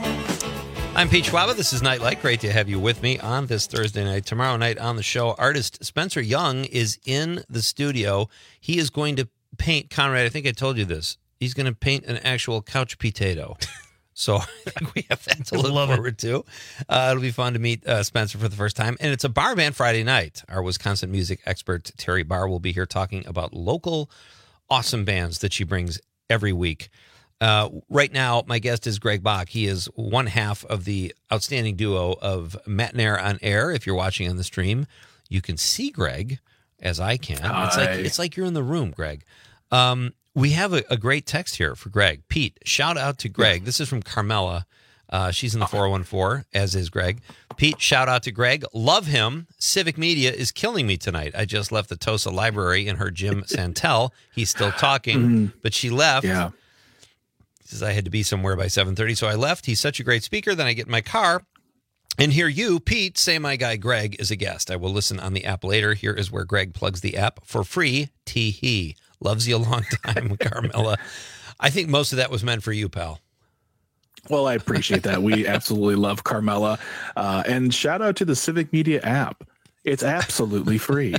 I'm Pete Schwaba. This is Nightlight. Great to have you with me on this Thursday night. Tomorrow night on the show, artist Spencer Young is in the studio. He is going to paint, Conrad, I think I told you this, he's going to paint an actual couch potato. So I think we have that to look Love forward to. Uh, it'll be fun to meet uh, Spencer for the first time. And it's a bar band Friday night. Our Wisconsin music expert, Terry Barr, will be here talking about local awesome bands that she brings every week. Uh, right now, my guest is Greg Bach. He is one half of the outstanding duo of Matnair on Air. If you're watching on the stream, you can see Greg, as I can. Hi. It's like it's like you're in the room, Greg. Um, we have a, a great text here for Greg. Pete, shout out to Greg. This is from Carmela. Uh, she's in the four one four, as is Greg. Pete, shout out to Greg. Love him. Civic Media is killing me tonight. I just left the Tosa Library and heard Jim Santel. He's still talking, Mm-hmm. but she left. Yeah. Says I had to be somewhere by seven thirty, so I left. He's such a great speaker. Then I get in my car and hear you, Pete, say my guy Greg is a guest. I will listen on the app later. Here is where Greg plugs the app for free. Tee-hee. Loves you a long time, Carmela. I think most of that was meant for you, pal. Well, I appreciate that. We absolutely love Carmela. Uh, and shout out to the Civic Media app. It's absolutely free.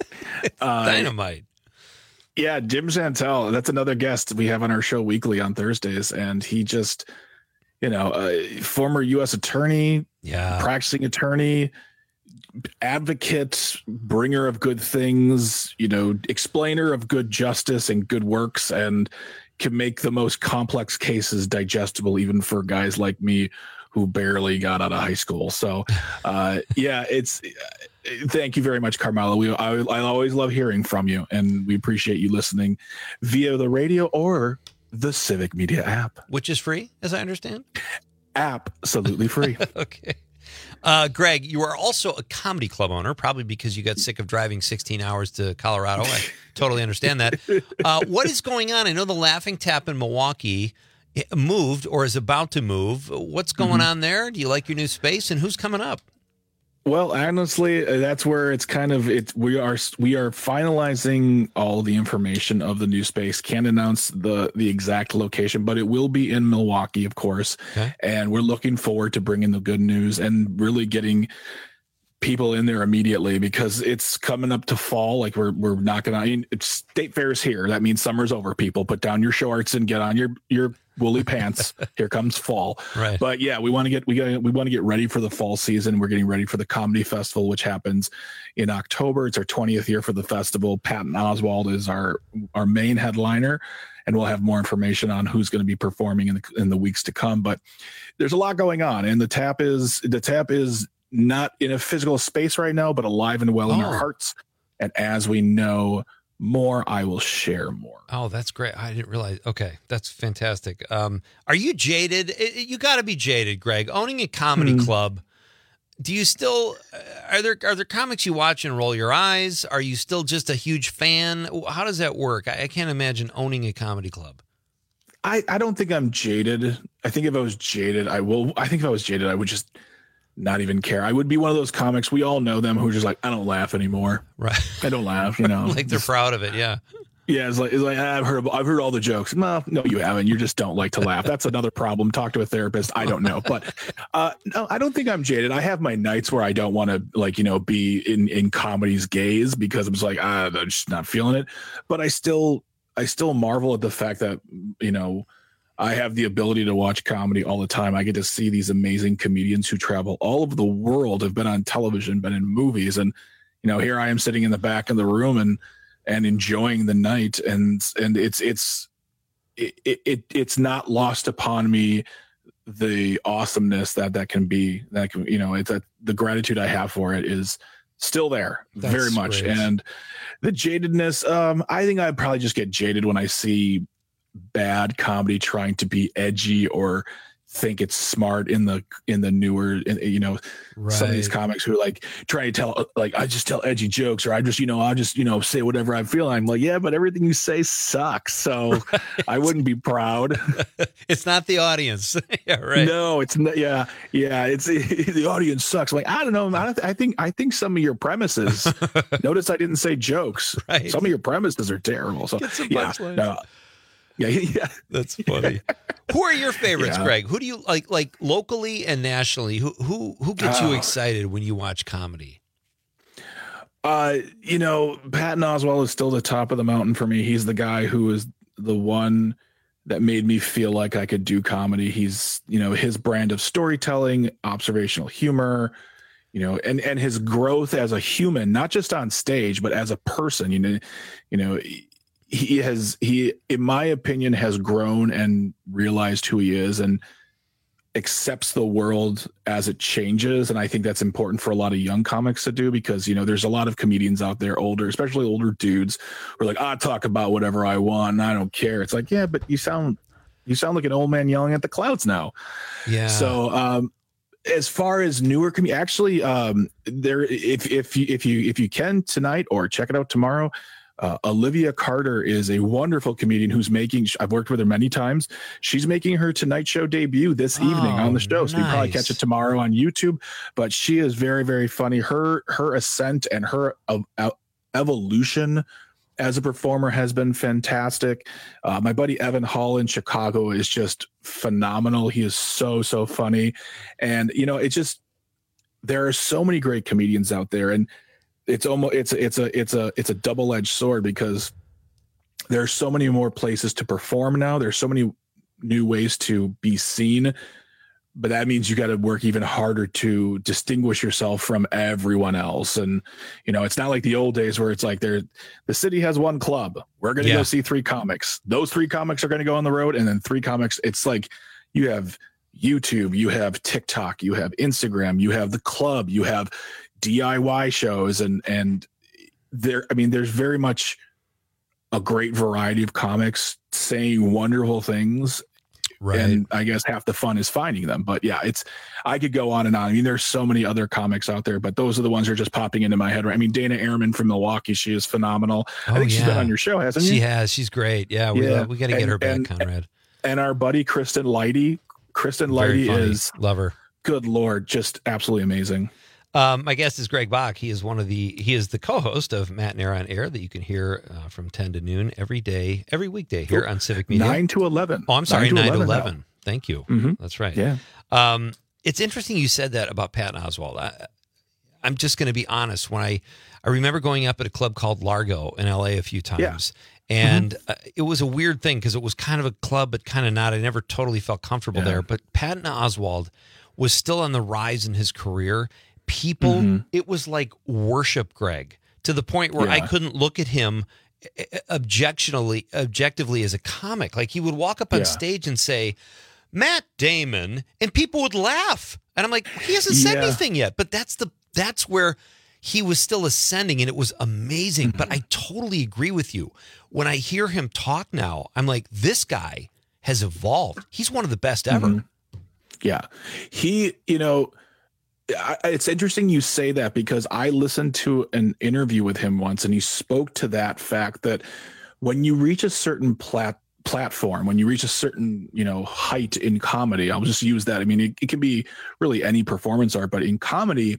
uh, Dynamite. Yeah, Jim Santel, that's another guest we have on our show weekly on Thursdays. And he just, you know, a former U S attorney, yeah, practicing attorney, advocate, bringer of good things, you know, explainer of good justice and good works, and can make the most complex cases digestible, even for guys like me who barely got out of high school. So, uh, yeah, it's, thank you very much, Carmela. We, I, I always love hearing from you, and we appreciate you listening via the radio or the Civic Media app. Which is free, as I understand? Absolutely free. Okay. Uh, Greg, you are also a comedy club owner, probably because you got sick of driving sixteen hours to Colorado. I totally understand that. Uh, what is going on? I know the Laughing Tap in Milwaukee moved or is about to move. What's going Mm-hmm. on there? Do you like your new space, and who's coming up? Well, honestly, that's where it's kind of it. We are we are finalizing all the information of the new space. Can't announce the the exact location, but it will be in Milwaukee, of course. Okay. And we're looking forward to bringing the good news and really getting people in there immediately, because it's coming up to fall. Like we're we're knocking on. I mean, it's State Fair's here. That means summer's over. People, put down your shorts and get on your your woolly pants. Here comes fall. Right. But yeah, we want to get we got we want to get ready for the fall season. We're getting ready for the comedy festival, which happens in October. It's our twentieth year for the festival. Patton Oswalt is our our main headliner, and we'll have more information on who's going to be performing in the in the weeks to come. But there's a lot going on, and the tap is the tap is not in a physical space right now, but alive and well in Oh. our hearts. And as we know more, I will share more. Oh, that's great. I didn't realize. Okay, that's fantastic. Um, are you jaded? I- You got to be jaded, Greg. Owning a comedy Hmm. club. Do you still are there are there comics you watch and roll your eyes? Are you still just a huge fan? How does that work? I, I can't imagine owning a comedy club. I, I don't think I'm jaded. I think if I was jaded, I will. I think if I was jaded, I would just not even care. I would be one of those comics. We all know them who are just like, I don't laugh anymore. Right. I don't laugh, you know, Like they're proud of it. Yeah. yeah. It's like, it's like, I've heard, I've heard all the jokes. No, no, you haven't. You just don't like to laugh. That's another problem. Talk to a therapist. I don't know, but, uh, no, I don't think I'm jaded. I have my nights where I don't want to, like, you know, be in, in comedy's gaze because I'm just like, ah, I'm just not feeling it. But I still, I still marvel at the fact that, you know, I have the ability to watch comedy all the time. I get to see these amazing comedians who travel all over the world, have been on television, been in movies. And, you know, here I am sitting in the back of the room and, and enjoying the night. And, and it's, it's, it, it, it's not lost upon me the awesomeness that that can be, that can, you know, it's a, the gratitude I have for it is still there. That's very much. Great. And the jadedness, um, I think I'd probably just get jaded when I see bad comedy trying to be edgy or think it's smart in the in the newer, in, you know, right. Some of these comics who are like trying to tell, like, I just tell edgy jokes, or I just, you know, I just, you know, say whatever I feel. I'm like, yeah, but everything you say sucks. So right. I wouldn't be proud. It's not the audience. Yeah, right. No, it's not. Yeah. Yeah. It's the audience sucks. I'm like, I don't know. I, don't, I think, I think some of your premises, notice I didn't say jokes. Right. Some of your premises are terrible. So yeah, no. Yeah, yeah, that's funny. Who are your favorites, yeah. Greg? Who do you like, like locally and nationally? Who who who gets uh, you excited when you watch comedy? Uh, you know, Patton Oswalt is still the top of the mountain for me. He's the guy who is the one that made me feel like I could do comedy. He's, you know, his brand of storytelling, observational humor, you know, and and his growth as a human, not just on stage, but as a person. You know, you know. He has, he, in my opinion, has grown and realized who he is and accepts the world as it changes. And I think that's important for a lot of young comics to do, because, you know, there's a lot of comedians out there, older, especially older dudes, who are like, I talk about whatever I want and I don't care. It's like, yeah, but you sound, you sound like an old man yelling at the clouds now. Yeah. So, um, as far as newer comedy, actually, um, there, if, if you, if you, if you can tonight or check it out tomorrow, Uh, Olivia Carter is a wonderful comedian who's making, I've worked with her many times. She's making her Tonight Show debut this oh, evening on the show. So nice. You probably catch it tomorrow on YouTube, but she is very, very funny. Her, her ascent and her uh, uh, evolution as a performer has been fantastic. Uh, my buddy Evan Hall in Chicago is just phenomenal. He is so, so funny. And, you know, it just, there are so many great comedians out there, and it's almost, it's, it's a, it's a, it's a double-edged sword, because there's so many more places to perform now. There's so many new ways to be seen, but that means you got to work even harder to distinguish yourself from everyone else. And, you know, it's not like the old days where it's like there, the city has one club. We're going to yeah. go see three comics. Those three comics are going to go on the road. And then three comics. It's like you have YouTube, you have TikTok, you have Instagram, you have the club, you have D I Y shows. And, and there, I mean, there's very much a great variety of comics saying wonderful things. Right. And I guess half the fun is finding them. But yeah, it's, I could go on and on. I mean, there's so many other comics out there, but those are the ones that are just popping into my head. Right. I mean, Dana Ehrman from Milwaukee, she is phenomenal. Oh, I think yeah. she's been on your show, hasn't she? She has. She's great. Yeah. We, yeah. we got to get and, her back, and, Conrad. And our buddy, Kristen Leidy. Kristen Leidy is, love her. Good Lord. Just absolutely amazing. Um, my guest is Greg Bach. He is one of the, he is the co-host of Matt and Air on Air that you can hear uh, from ten to noon every day, every weekday here on Civic Media. nine to eleven. Oh, I'm sorry. nine to eleven. nine to eleven. Thank you. Mm-hmm. That's right. Yeah. Um, it's interesting you said that about Patton Oswalt. I, I'm just going to be honest. When I, I remember going up at a club called Largo in L A a few times, yeah. and mm-hmm. uh, it was a weird thing because it was kind of a club, but kind of not. I never totally felt comfortable yeah. there. But Patton Oswalt was still on the rise in his career. People, mm-hmm. it was like worship, Greg, to the point where yeah. I couldn't look at him objectionably, objectively as a comic. Like he would walk up on yeah. stage and say, Matt Damon, and people would laugh. And I'm like, he hasn't said yeah. anything yet. But that's the that's where he was still ascending, and it was amazing. Mm-hmm. But I totally agree with you. When I hear him talk now, I'm like, this guy has evolved. He's one of the best ever. Mm-hmm. Yeah. He, you know, I, it's interesting you say that, because I listened to an interview with him once, and he spoke to that fact that when you reach a certain plat platform, when you reach a certain, you know, height in comedy, I'll just use that. I mean, it, it can be really any performance art, but in comedy,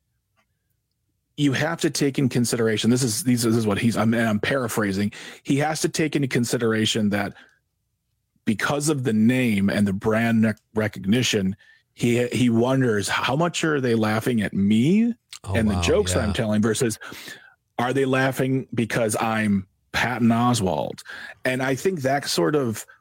you have to take in consideration, this is, this is what he's, I'm, and I'm paraphrasing. He has to take into consideration that because of the name and the brand recognition, he, he wonders how much are they laughing at me oh, and wow, the jokes yeah. that I'm telling versus are they laughing because I'm Patton Oswalt? And I think that sort of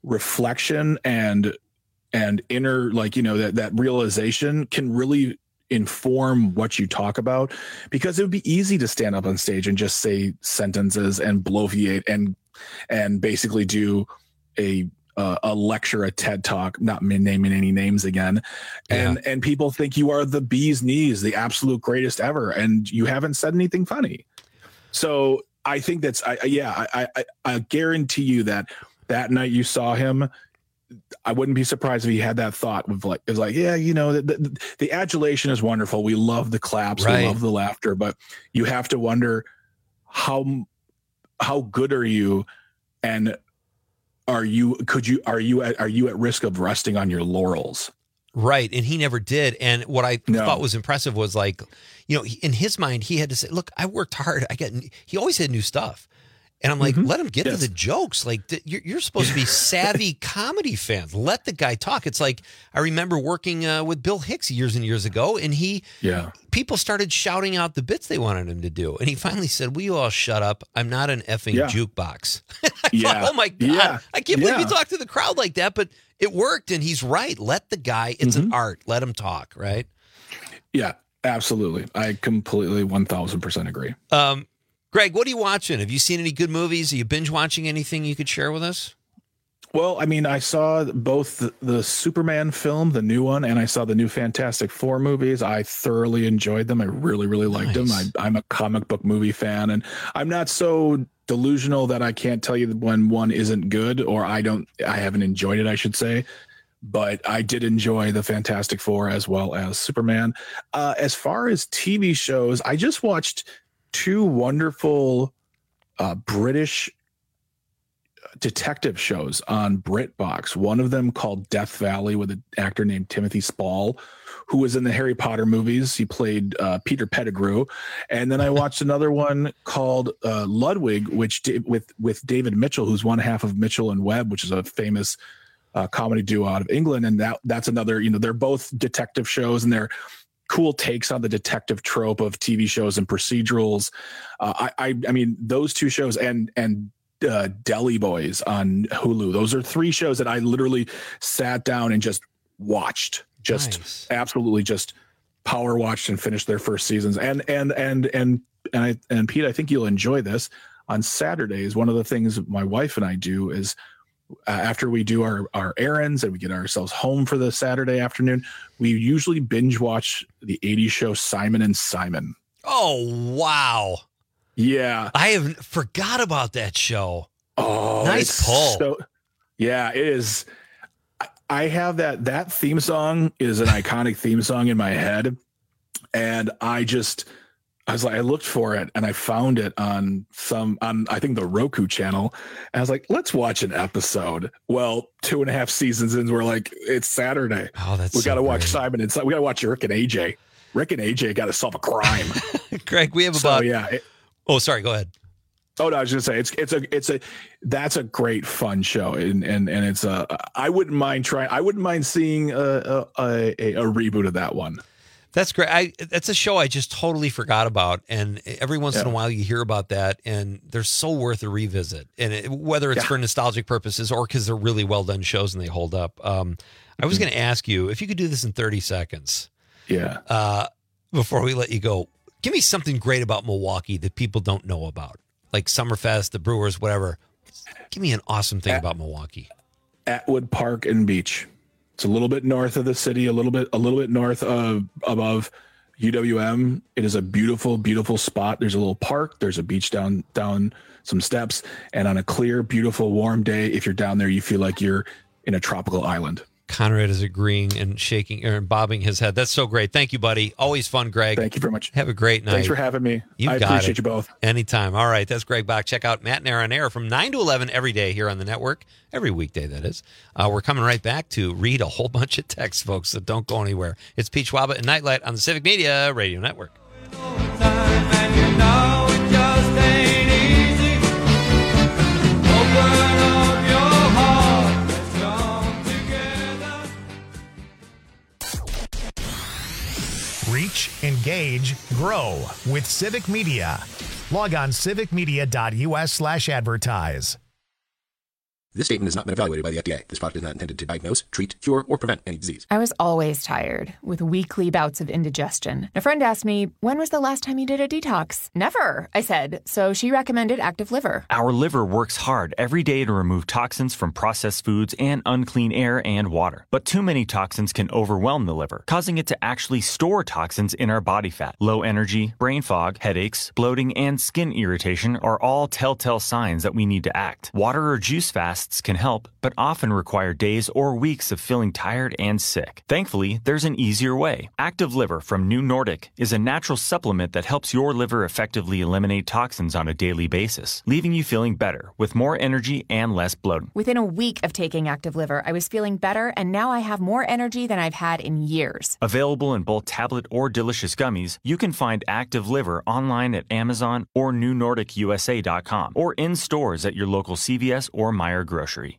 reflection and and inner, like, you know, that that realization can really inform what you talk about, because it would be easy to stand up on stage and just say sentences and bloviate and and basically do a uh, a lecture, a TED talk, not naming any names again, and yeah. and people think you are the bee's knees, the absolute greatest ever, and you haven't said anything funny. So I think that's I yeah I I, I guarantee you that that night you saw him, I wouldn't be surprised if he had that thought of like, it's like, yeah, you know, the, the, the adulation is wonderful. We love the claps. Right. We love the laughter, but you have to wonder how, how good are you? And are you, could you, are you, at, are you at risk of resting on your laurels? Right. And he never did. And what I No. thought was impressive was like, you know, in his mind, he had to say, look, I worked hard. I got, he always had new stuff. And I'm like, Mhm. let him get Yes. to the jokes. Like, th- you're, you're supposed to be savvy comedy fans. Let the guy talk. It's like, I remember working uh, with Bill Hicks years and years ago, and he, Yeah. people started shouting out the bits they wanted him to do. And he finally said, will you all shut up? I'm not an effing Yeah. jukebox. I Yeah. thought, oh my God, Yeah. I can't believe Yeah. you talked to the crowd like that, but it worked. And he's right. Let the guy, it's Mm-hmm. an art. Let him talk, right? Yeah, absolutely. I completely one thousand percent agree. Um, Greg, what are you watching? Have you seen any good movies? Are you binge watching anything you could share with us? Well, I mean, I saw both the, the Superman film, the new one, and I saw the new Fantastic Four movies. I thoroughly enjoyed them. I really, really liked Nice. them. I, I'm a comic book movie fan, and I'm not so delusional that I can't tell you when one isn't good, or I don't, I haven't enjoyed it, I should say. But I did enjoy the Fantastic Four as well as Superman. Uh, as far as T V shows, I just watched two wonderful uh, British detective shows on BritBox. One of them called Death Valley with an actor named Timothy Spall, who was in the Harry Potter movies. He played uh, Peter Pettigrew. And then I watched another one called uh, Ludwig, which di- with with David Mitchell, who's one half of Mitchell and Webb, which is a famous uh, comedy duo out of England. And that that's another, you know, they're both detective shows, and they're cool takes on the detective trope of T V shows and procedurals. Uh, I, I, I mean, those two shows and and uh, Deli Boys on Hulu. Those are three shows that I literally sat down and just watched, just Nice. absolutely just power watched and finished their first seasons. And and and and and I and Pete, I think you'll enjoy this. On Saturdays, one of the things my wife and I do is, Uh, after we do our, our errands and we get ourselves home for the Saturday afternoon, we usually binge watch the eighties show Simon and Simon. Oh, wow. Yeah. I have forgot about that show. Oh, Nice it's pull. So, yeah, it is. I- I have that, that theme song is an iconic theme song in my head. And I just, I was like, I looked for it and I found it on some, on I think the Roku channel. And I was like, let's watch an episode. Well, two and a half seasons in, we're like, it's Saturday. Oh, that's we so got to watch great. Simon and Si- we got to watch Rick and A J. Rick and A J got to solve a crime. Greg, we have So, about, yeah. it- oh, sorry, go ahead. Oh no, I was gonna say it's it's a it's a that's a great fun show, and and and it's a I wouldn't mind trying. I wouldn't mind seeing a a, a, a reboot of that one. That's great. I that's a show I just totally forgot about, and every once in a Yeah. while you hear about that, and they're so worth a revisit. And it, whether it's Yeah. for nostalgic purposes or because they're really well done shows and they hold up. Um, I was Mm-hmm. going to ask you if you could do this in thirty seconds. Yeah. Uh, before we let you go, give me something great about Milwaukee that people don't know about, like Summerfest, the Brewers, whatever. Give me an awesome thing At- about Milwaukee. Atwood Park and Beach. It's a little bit north of the city, a little bit a little bit north of above U W M. It is a beautiful, beautiful spot. There's a little park. There's a beach down down some steps, and on a clear, beautiful, warm day, if you're down there, you feel like you're in a tropical island. Conrad is agreeing and shaking or bobbing his head. That's so great. Thank you, buddy. Always fun, Greg. Thank you very much. Have a great night. Thanks for having me. You I got appreciate it. you both. Anytime. All right. That's Greg Bach. Check out Matt and Aaron Air from nine to eleven every day here on the network. Every weekday, that is. Uh, we're coming right back to read a whole bunch of texts, folks, so don't go anywhere. It's Pete Schwaba and Nightlight on the Civic Media Radio Network. Reach, engage, grow with Civic Media. Log on civic media dot u s slash advertise. This statement has not been evaluated by the F D A. This product is not intended to diagnose, treat, cure, or prevent any disease. I was always tired, with weekly bouts of indigestion. A friend asked me, when was the last time you did a detox? Never, I said. So she recommended Active Liver. Our liver works hard every day to remove toxins from processed foods and unclean air and water. But too many toxins can overwhelm the liver, causing it to actually store toxins in our body fat. Low energy, brain fog, headaches, bloating, and skin irritation are all telltale signs that we need to act. Water or juice fasts can help, but often require days or weeks of feeling tired and sick. Thankfully, there's an easier way. Active Liver from New Nordic is a natural supplement that helps your liver effectively eliminate toxins on a daily basis, leaving you feeling better with more energy and less bloating. Within a week of taking Active Liver, I was feeling better, and now I have more energy than I've had in years. Available in both tablet or delicious gummies, you can find Active Liver online at Amazon or new nordic u s a dot com or in stores at your local C V S or Meijer Grocery.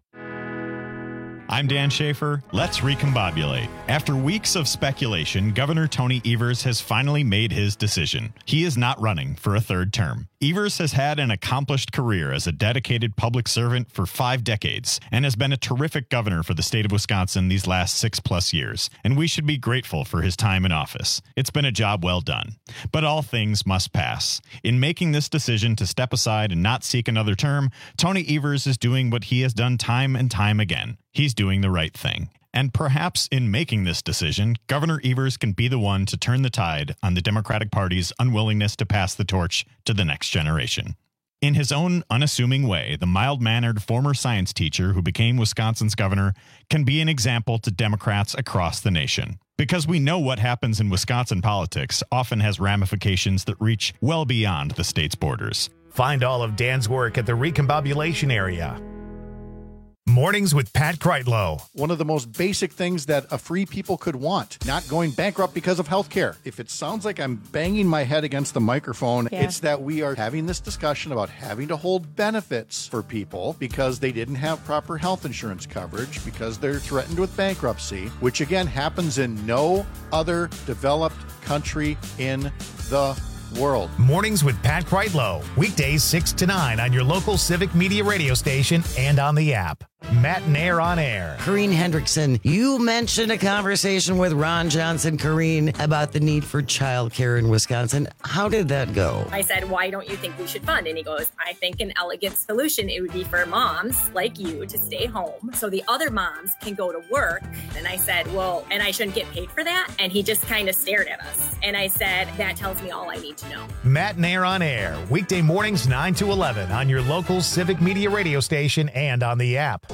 I'm Dan Schaefer. Let's recombobulate. After weeks of speculation, Governor Tony Evers has finally made his decision. He is not running for a third term. Evers has had an accomplished career as a dedicated public servant for five decades and has been a terrific governor for the state of Wisconsin these last six plus years, and we should be grateful for his time in office. It's been a job well done. But all things must pass. In making this decision to step aside and not seek another term, Tony Evers is doing what he has done time and time again. He's doing the right thing. And perhaps in making this decision, Governor Evers can be the one to turn the tide on the Democratic Party's unwillingness to pass the torch to the next generation. In his own unassuming way, the mild-mannered former science teacher who became Wisconsin's governor can be an example to Democrats across the nation. Because we know what happens in Wisconsin politics often has ramifications that reach well beyond the state's borders. Find all of Dan's work at the Recombobulation Area. Mornings with Pat Kreitlow. One of the most basic things that a free people could want, not going bankrupt because of health care. If it sounds like I'm banging my head against the microphone, yeah. It's that we are having this discussion about having to hold benefits for people because they didn't have proper health insurance coverage, because they're threatened with bankruptcy, which again happens in no other developed country in the world. Mornings with Pat Kreitlow. Weekdays six to nine on your local Civic Media radio station and on the app. Matt and Air on Air. Corrine Hendrickson, you mentioned a conversation with Ron Johnson, Corrine, about the need for childcare in Wisconsin. How did that go? I said, why don't you think we should fund? And he goes, I think an elegant solution, it would be for moms like you to stay home so the other moms can go to work. And I said, well, and I shouldn't get paid for that? And he just kind of stared at us. And I said, that tells me all I need to know. Matt and Air on Air. Weekday mornings nine to eleven on your local Civic Media radio station and on the app.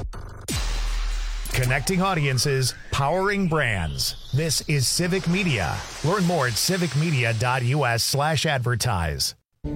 Connecting audiences, powering brands. This is Civic Media. Learn more at civicmedia.us slash advertise.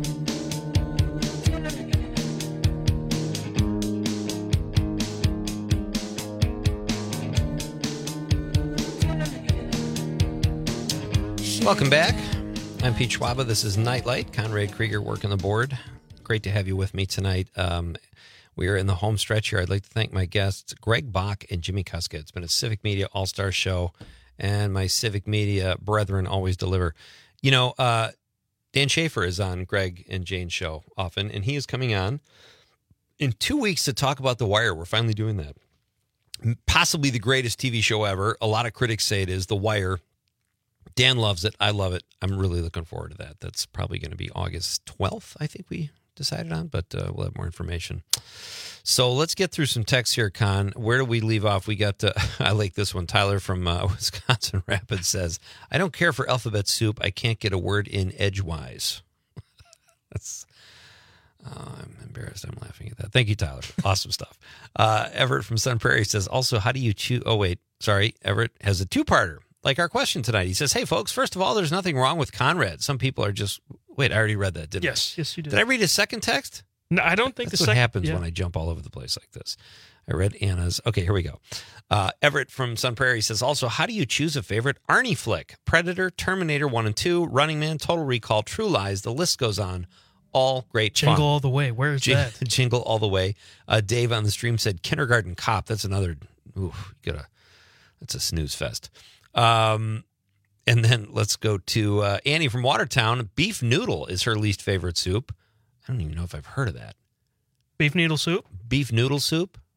Welcome back. I'm Pete Schwaba. This is Nightlight. Conrad Krieger working the board. Great to have you with me tonight. Um, we are in the home stretch here. I'd like to thank my guests, Greg Bach and Jimmy Kuska. It's been a Civic Media All-Star show, and my Civic Media brethren always deliver. You know, uh, Dan Schaefer is on Greg and Jane's show often, and he is coming on in two weeks to talk about The Wire. We're finally doing that. Possibly the greatest T V show ever. A lot of critics say it is, The Wire. Dan loves it. I love it. I'm really looking forward to that. That's probably going to be August twelfth, I think we decided on, but uh, we'll have more information. So let's get through some texts here, Con. Where do we leave off? We got, uh, I like this one. Tyler from uh, Wisconsin Rapids says, I don't care for alphabet soup. I can't get a word in edgewise. That's, uh, I'm embarrassed. I'm laughing at that. Thank you, Tyler. Awesome stuff. Uh, Everett from Sun Prairie says, also, how do you choose? Oh, wait. Sorry. Everett has a two-parter. Like our question tonight. He says, hey, folks, first of all, there's nothing wrong with Conrad. Some people are just, wait, I already read that, didn't yes, I? Yes, you did. Did I read a second text? No, I don't think That's the what second. happens yeah. when I jump all over the place like this. I read Anna's. Okay, here we go. Uh, Everett from Sun Prairie says, also, how do you choose a favorite Arnie flick? Predator, Terminator one and two, Running Man, Total Recall, True Lies. The list goes on. All great Jingle fun. All the Way. Where is Jing- that? Jingle All the Way. Uh, Dave on the stream said, Kindergarten Cop. That's another, ooh, gotta, that's a snooze fest. Um, And then let's go to uh, Annie from Watertown. Beef noodle is her least favorite soup. I don't even know if I've heard of that. Beef noodle soup? Beef noodle soup?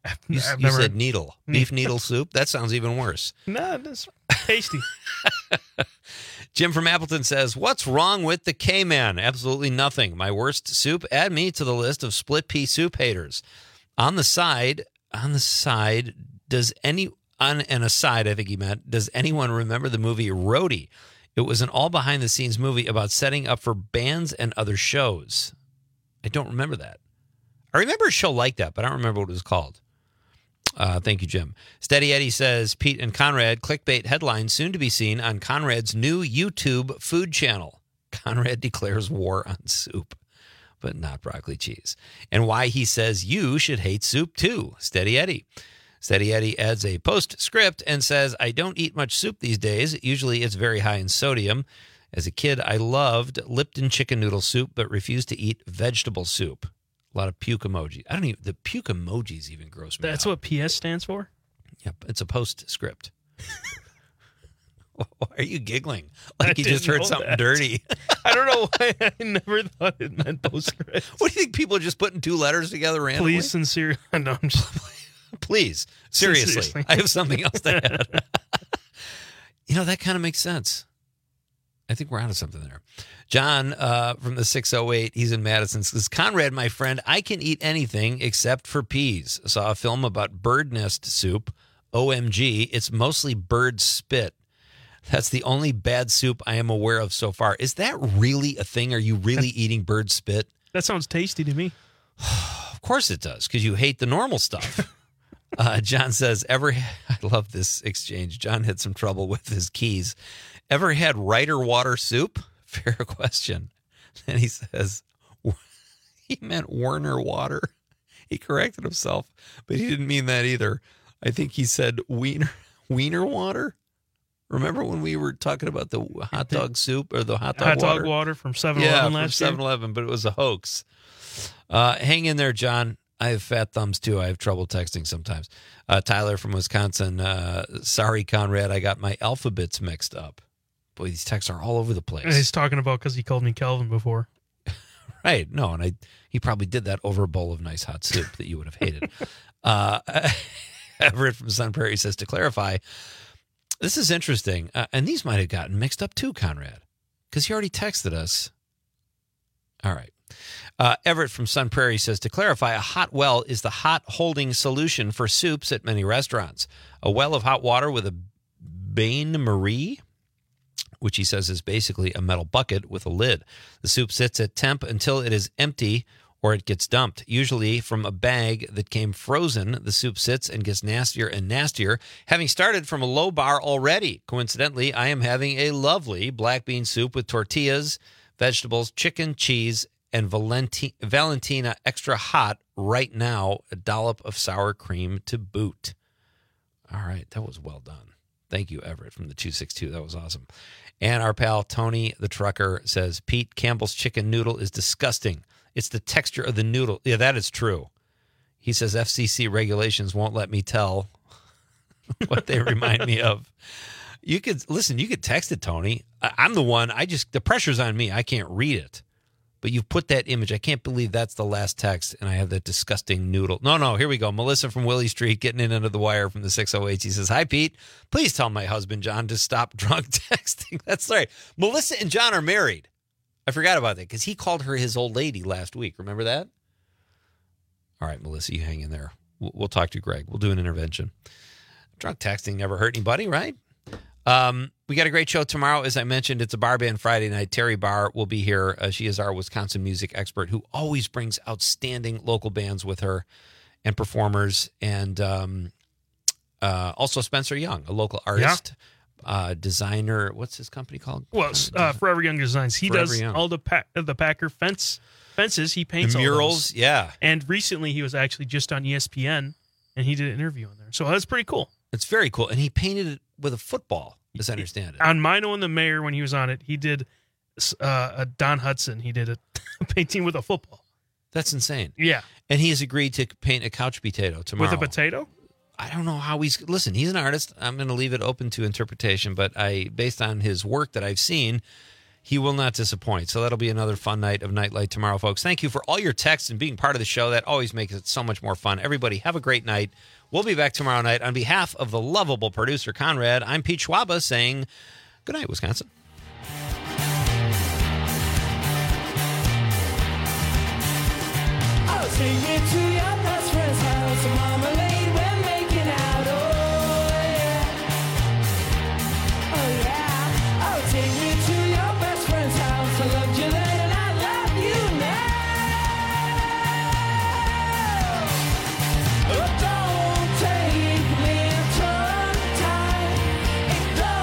You, I've you never said heard- needle. Beef needle soup? That sounds even worse. No, that's tasty. Jim from Appleton says, what's wrong with the K-Man? Absolutely nothing. My worst soup? Add me to the list of split pea soup haters. On the side, on the side, does any, on an aside, I think he meant, does anyone remember the movie Roadie? It was an all behind the scenes movie about setting up for bands and other shows. I don't remember that. I remember a show like that, but I don't remember what it was called. Uh, thank you, Jim. Steady Eddie says, Pete and Conrad, clickbait headline soon to be seen on Conrad's new YouTube food channel. Conrad declares war on soup, but not broccoli cheese. And why he says you should hate soup too. Steady Eddie. Steady Eddie adds a postscript and says, I don't eat much soup these days. Usually it's very high in sodium. As a kid, I loved Lipton chicken noodle soup, but refused to eat vegetable soup. A lot of puke emoji. I don't even, the puke emojis even gross me That's out. what P S stands for? Yep, it's a postscript. Why are you giggling? Like I you just didn't heard know something that. dirty. I don't know why I never thought it meant postscript. What do you think? People are just putting two letters together randomly? Please, sincere. No, I'm just, Please. Seriously. Seriously. I have something else to add. You know, that kind of makes sense. I think we're onto something there. John uh, from the six oh eight, he's in Madison, says, Conrad, my friend, I can eat anything except for peas. Saw a film about bird nest soup. O M G, it's mostly bird spit. That's the only bad soup I am aware of so far. Is that really a thing? Are you really eating bird spit? that sounds tasty to me. Of course it does, because you hate the normal stuff. uh, John says, ever, I love this exchange. John had some trouble with his keys. Ever had Ryder water soup? Fair question. Then he says, he meant Werner water. He corrected himself, but he didn't mean that either. I think he said wiener, wiener water. Remember when we were talking about the hot dog soup or the hot dog Hot water? dog water from seven Yeah, eleven from last year. seven eleven, but it was a hoax. Uh, hang in there, John. I have fat thumbs, too. I have trouble texting sometimes. Uh, Tyler from Wisconsin. Uh, sorry, Conrad. I got my alphabets mixed up. Boy, these texts are all over the place. He's talking about because he called me Kelvin before. Right. No, and I he probably did that over a bowl of nice hot soup that you would have hated. uh, Everett from Sun Prairie says, to clarify, this is interesting. Uh, and these might have gotten mixed up too, Conrad, because he already texted us. All right. Uh, Everett from Sun Prairie says, to clarify, a hot well is the hot holding solution for soups at many restaurants. A well of hot water with a bain-marie, which he says is basically a metal bucket with a lid. The soup sits at temp until it is empty or it gets dumped, usually from a bag that came frozen. The soup sits and gets nastier and nastier, having started from a low bar already. Coincidentally, I am having a lovely black bean soup with tortillas, vegetables, chicken, cheese, and Valenti- Valentina extra hot right now, a dollop of sour cream to boot. All right, that was well done. Thank you, Everett, from the two six two. That was awesome. And our pal Tony, the trucker, says, Pete, Campbell's chicken noodle is disgusting. It's the texture of the noodle. Yeah, that is true. He says F C C regulations won't let me tell what they remind me of. You could, listen, you could text it, Tony. I, I'm the one, I just, the pressure's on me. I can't read it. But you've put that image. I can't believe that's the last text, and I have that disgusting noodle. No, no, here we go. Melissa from Willie Street getting in under the wire from the six oh eight. She says, hi, Pete. Please tell my husband, John, to stop drunk texting. That's right. Melissa and John are married. I forgot about that because he called her his old lady last week. Remember that? All right, Melissa, you hang in there. We'll, we'll talk to Greg. We'll do an intervention. Drunk texting never hurt anybody, right? Um, we got a great show tomorrow. As I mentioned, it's a bar band Friday night. Terry Barr will be here. Uh, she is our Wisconsin music expert who always brings outstanding local bands with her and performers. And um, uh, also Spencer Young, a local artist, yeah. uh, designer. What's his company called? Well, uh, Forever Young Designs. He Forever does Young. all the pa- the Packer fence fences. He paints the all murals. those. Yeah. And recently he was actually just on E S P N and he did an interview on there. So that's pretty cool. It's very cool. And he painted it with a football, as I understand it. On Mino and the Mayor, when he was on it, he did uh, a Don Hudson. He did a painting with a football. That's insane. Yeah. And he has agreed to paint a couch potato tomorrow. With a potato? I don't know how he's... Listen, he's an artist. I'm going to leave it open to interpretation, but I, based on his work that I've seen, he will not disappoint. So that'll be another fun night of Nightlight tomorrow, folks. Thank you for all your texts and being part of the show. That always makes it so much more fun. Everybody, have a great night. We'll be back tomorrow night. On behalf of the lovable producer, Conrad, I'm Pete Schwaba saying good night, Wisconsin. I'll take you to your best friend's house. Marmalade, we're making out. Oh, yeah. Oh, yeah. I'll take you to your best friend's house. I loved you then and I love you now. Oh, don't take me tongue tied. It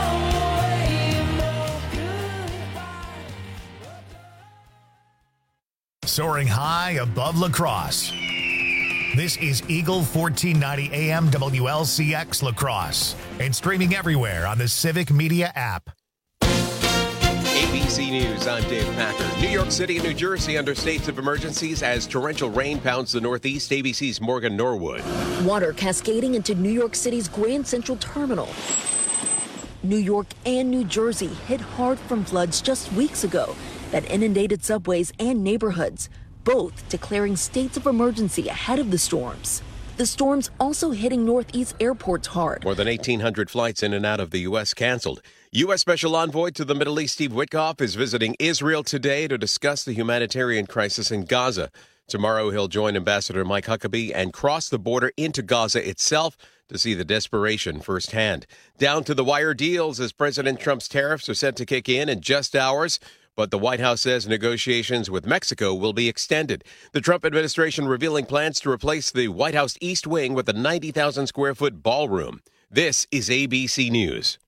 don't weigh no goodbye. Soaring high above La Crosse. This is Eagle fourteen ninety A M W L C X La Crosse and streaming everywhere on the Civic Media app. A B C News, I'm Dave Packer. New York City and New Jersey under states of emergencies as torrential rain pounds the Northeast. A B C's Morgan Norwood. Water cascading into New York City's Grand Central Terminal. New York and New Jersey hit hard from floods just weeks ago that inundated subways and neighborhoods, both declaring states of emergency ahead of the storms. The storms also hitting Northeast airports hard. More than eighteen hundred flights in and out of the U S canceled. U S. Special Envoy to the Middle East, Steve Witkoff, is visiting Israel today to discuss the humanitarian crisis in Gaza. Tomorrow, he'll join Ambassador Mike Huckabee and cross the border into Gaza itself to see the desperation firsthand. Down to the wire deals as President Trump's tariffs are set to kick in in just hours. But the White House says negotiations with Mexico will be extended. The Trump administration revealing plans to replace the White House East Wing with a ninety thousand square foot ballroom. This is A B C News.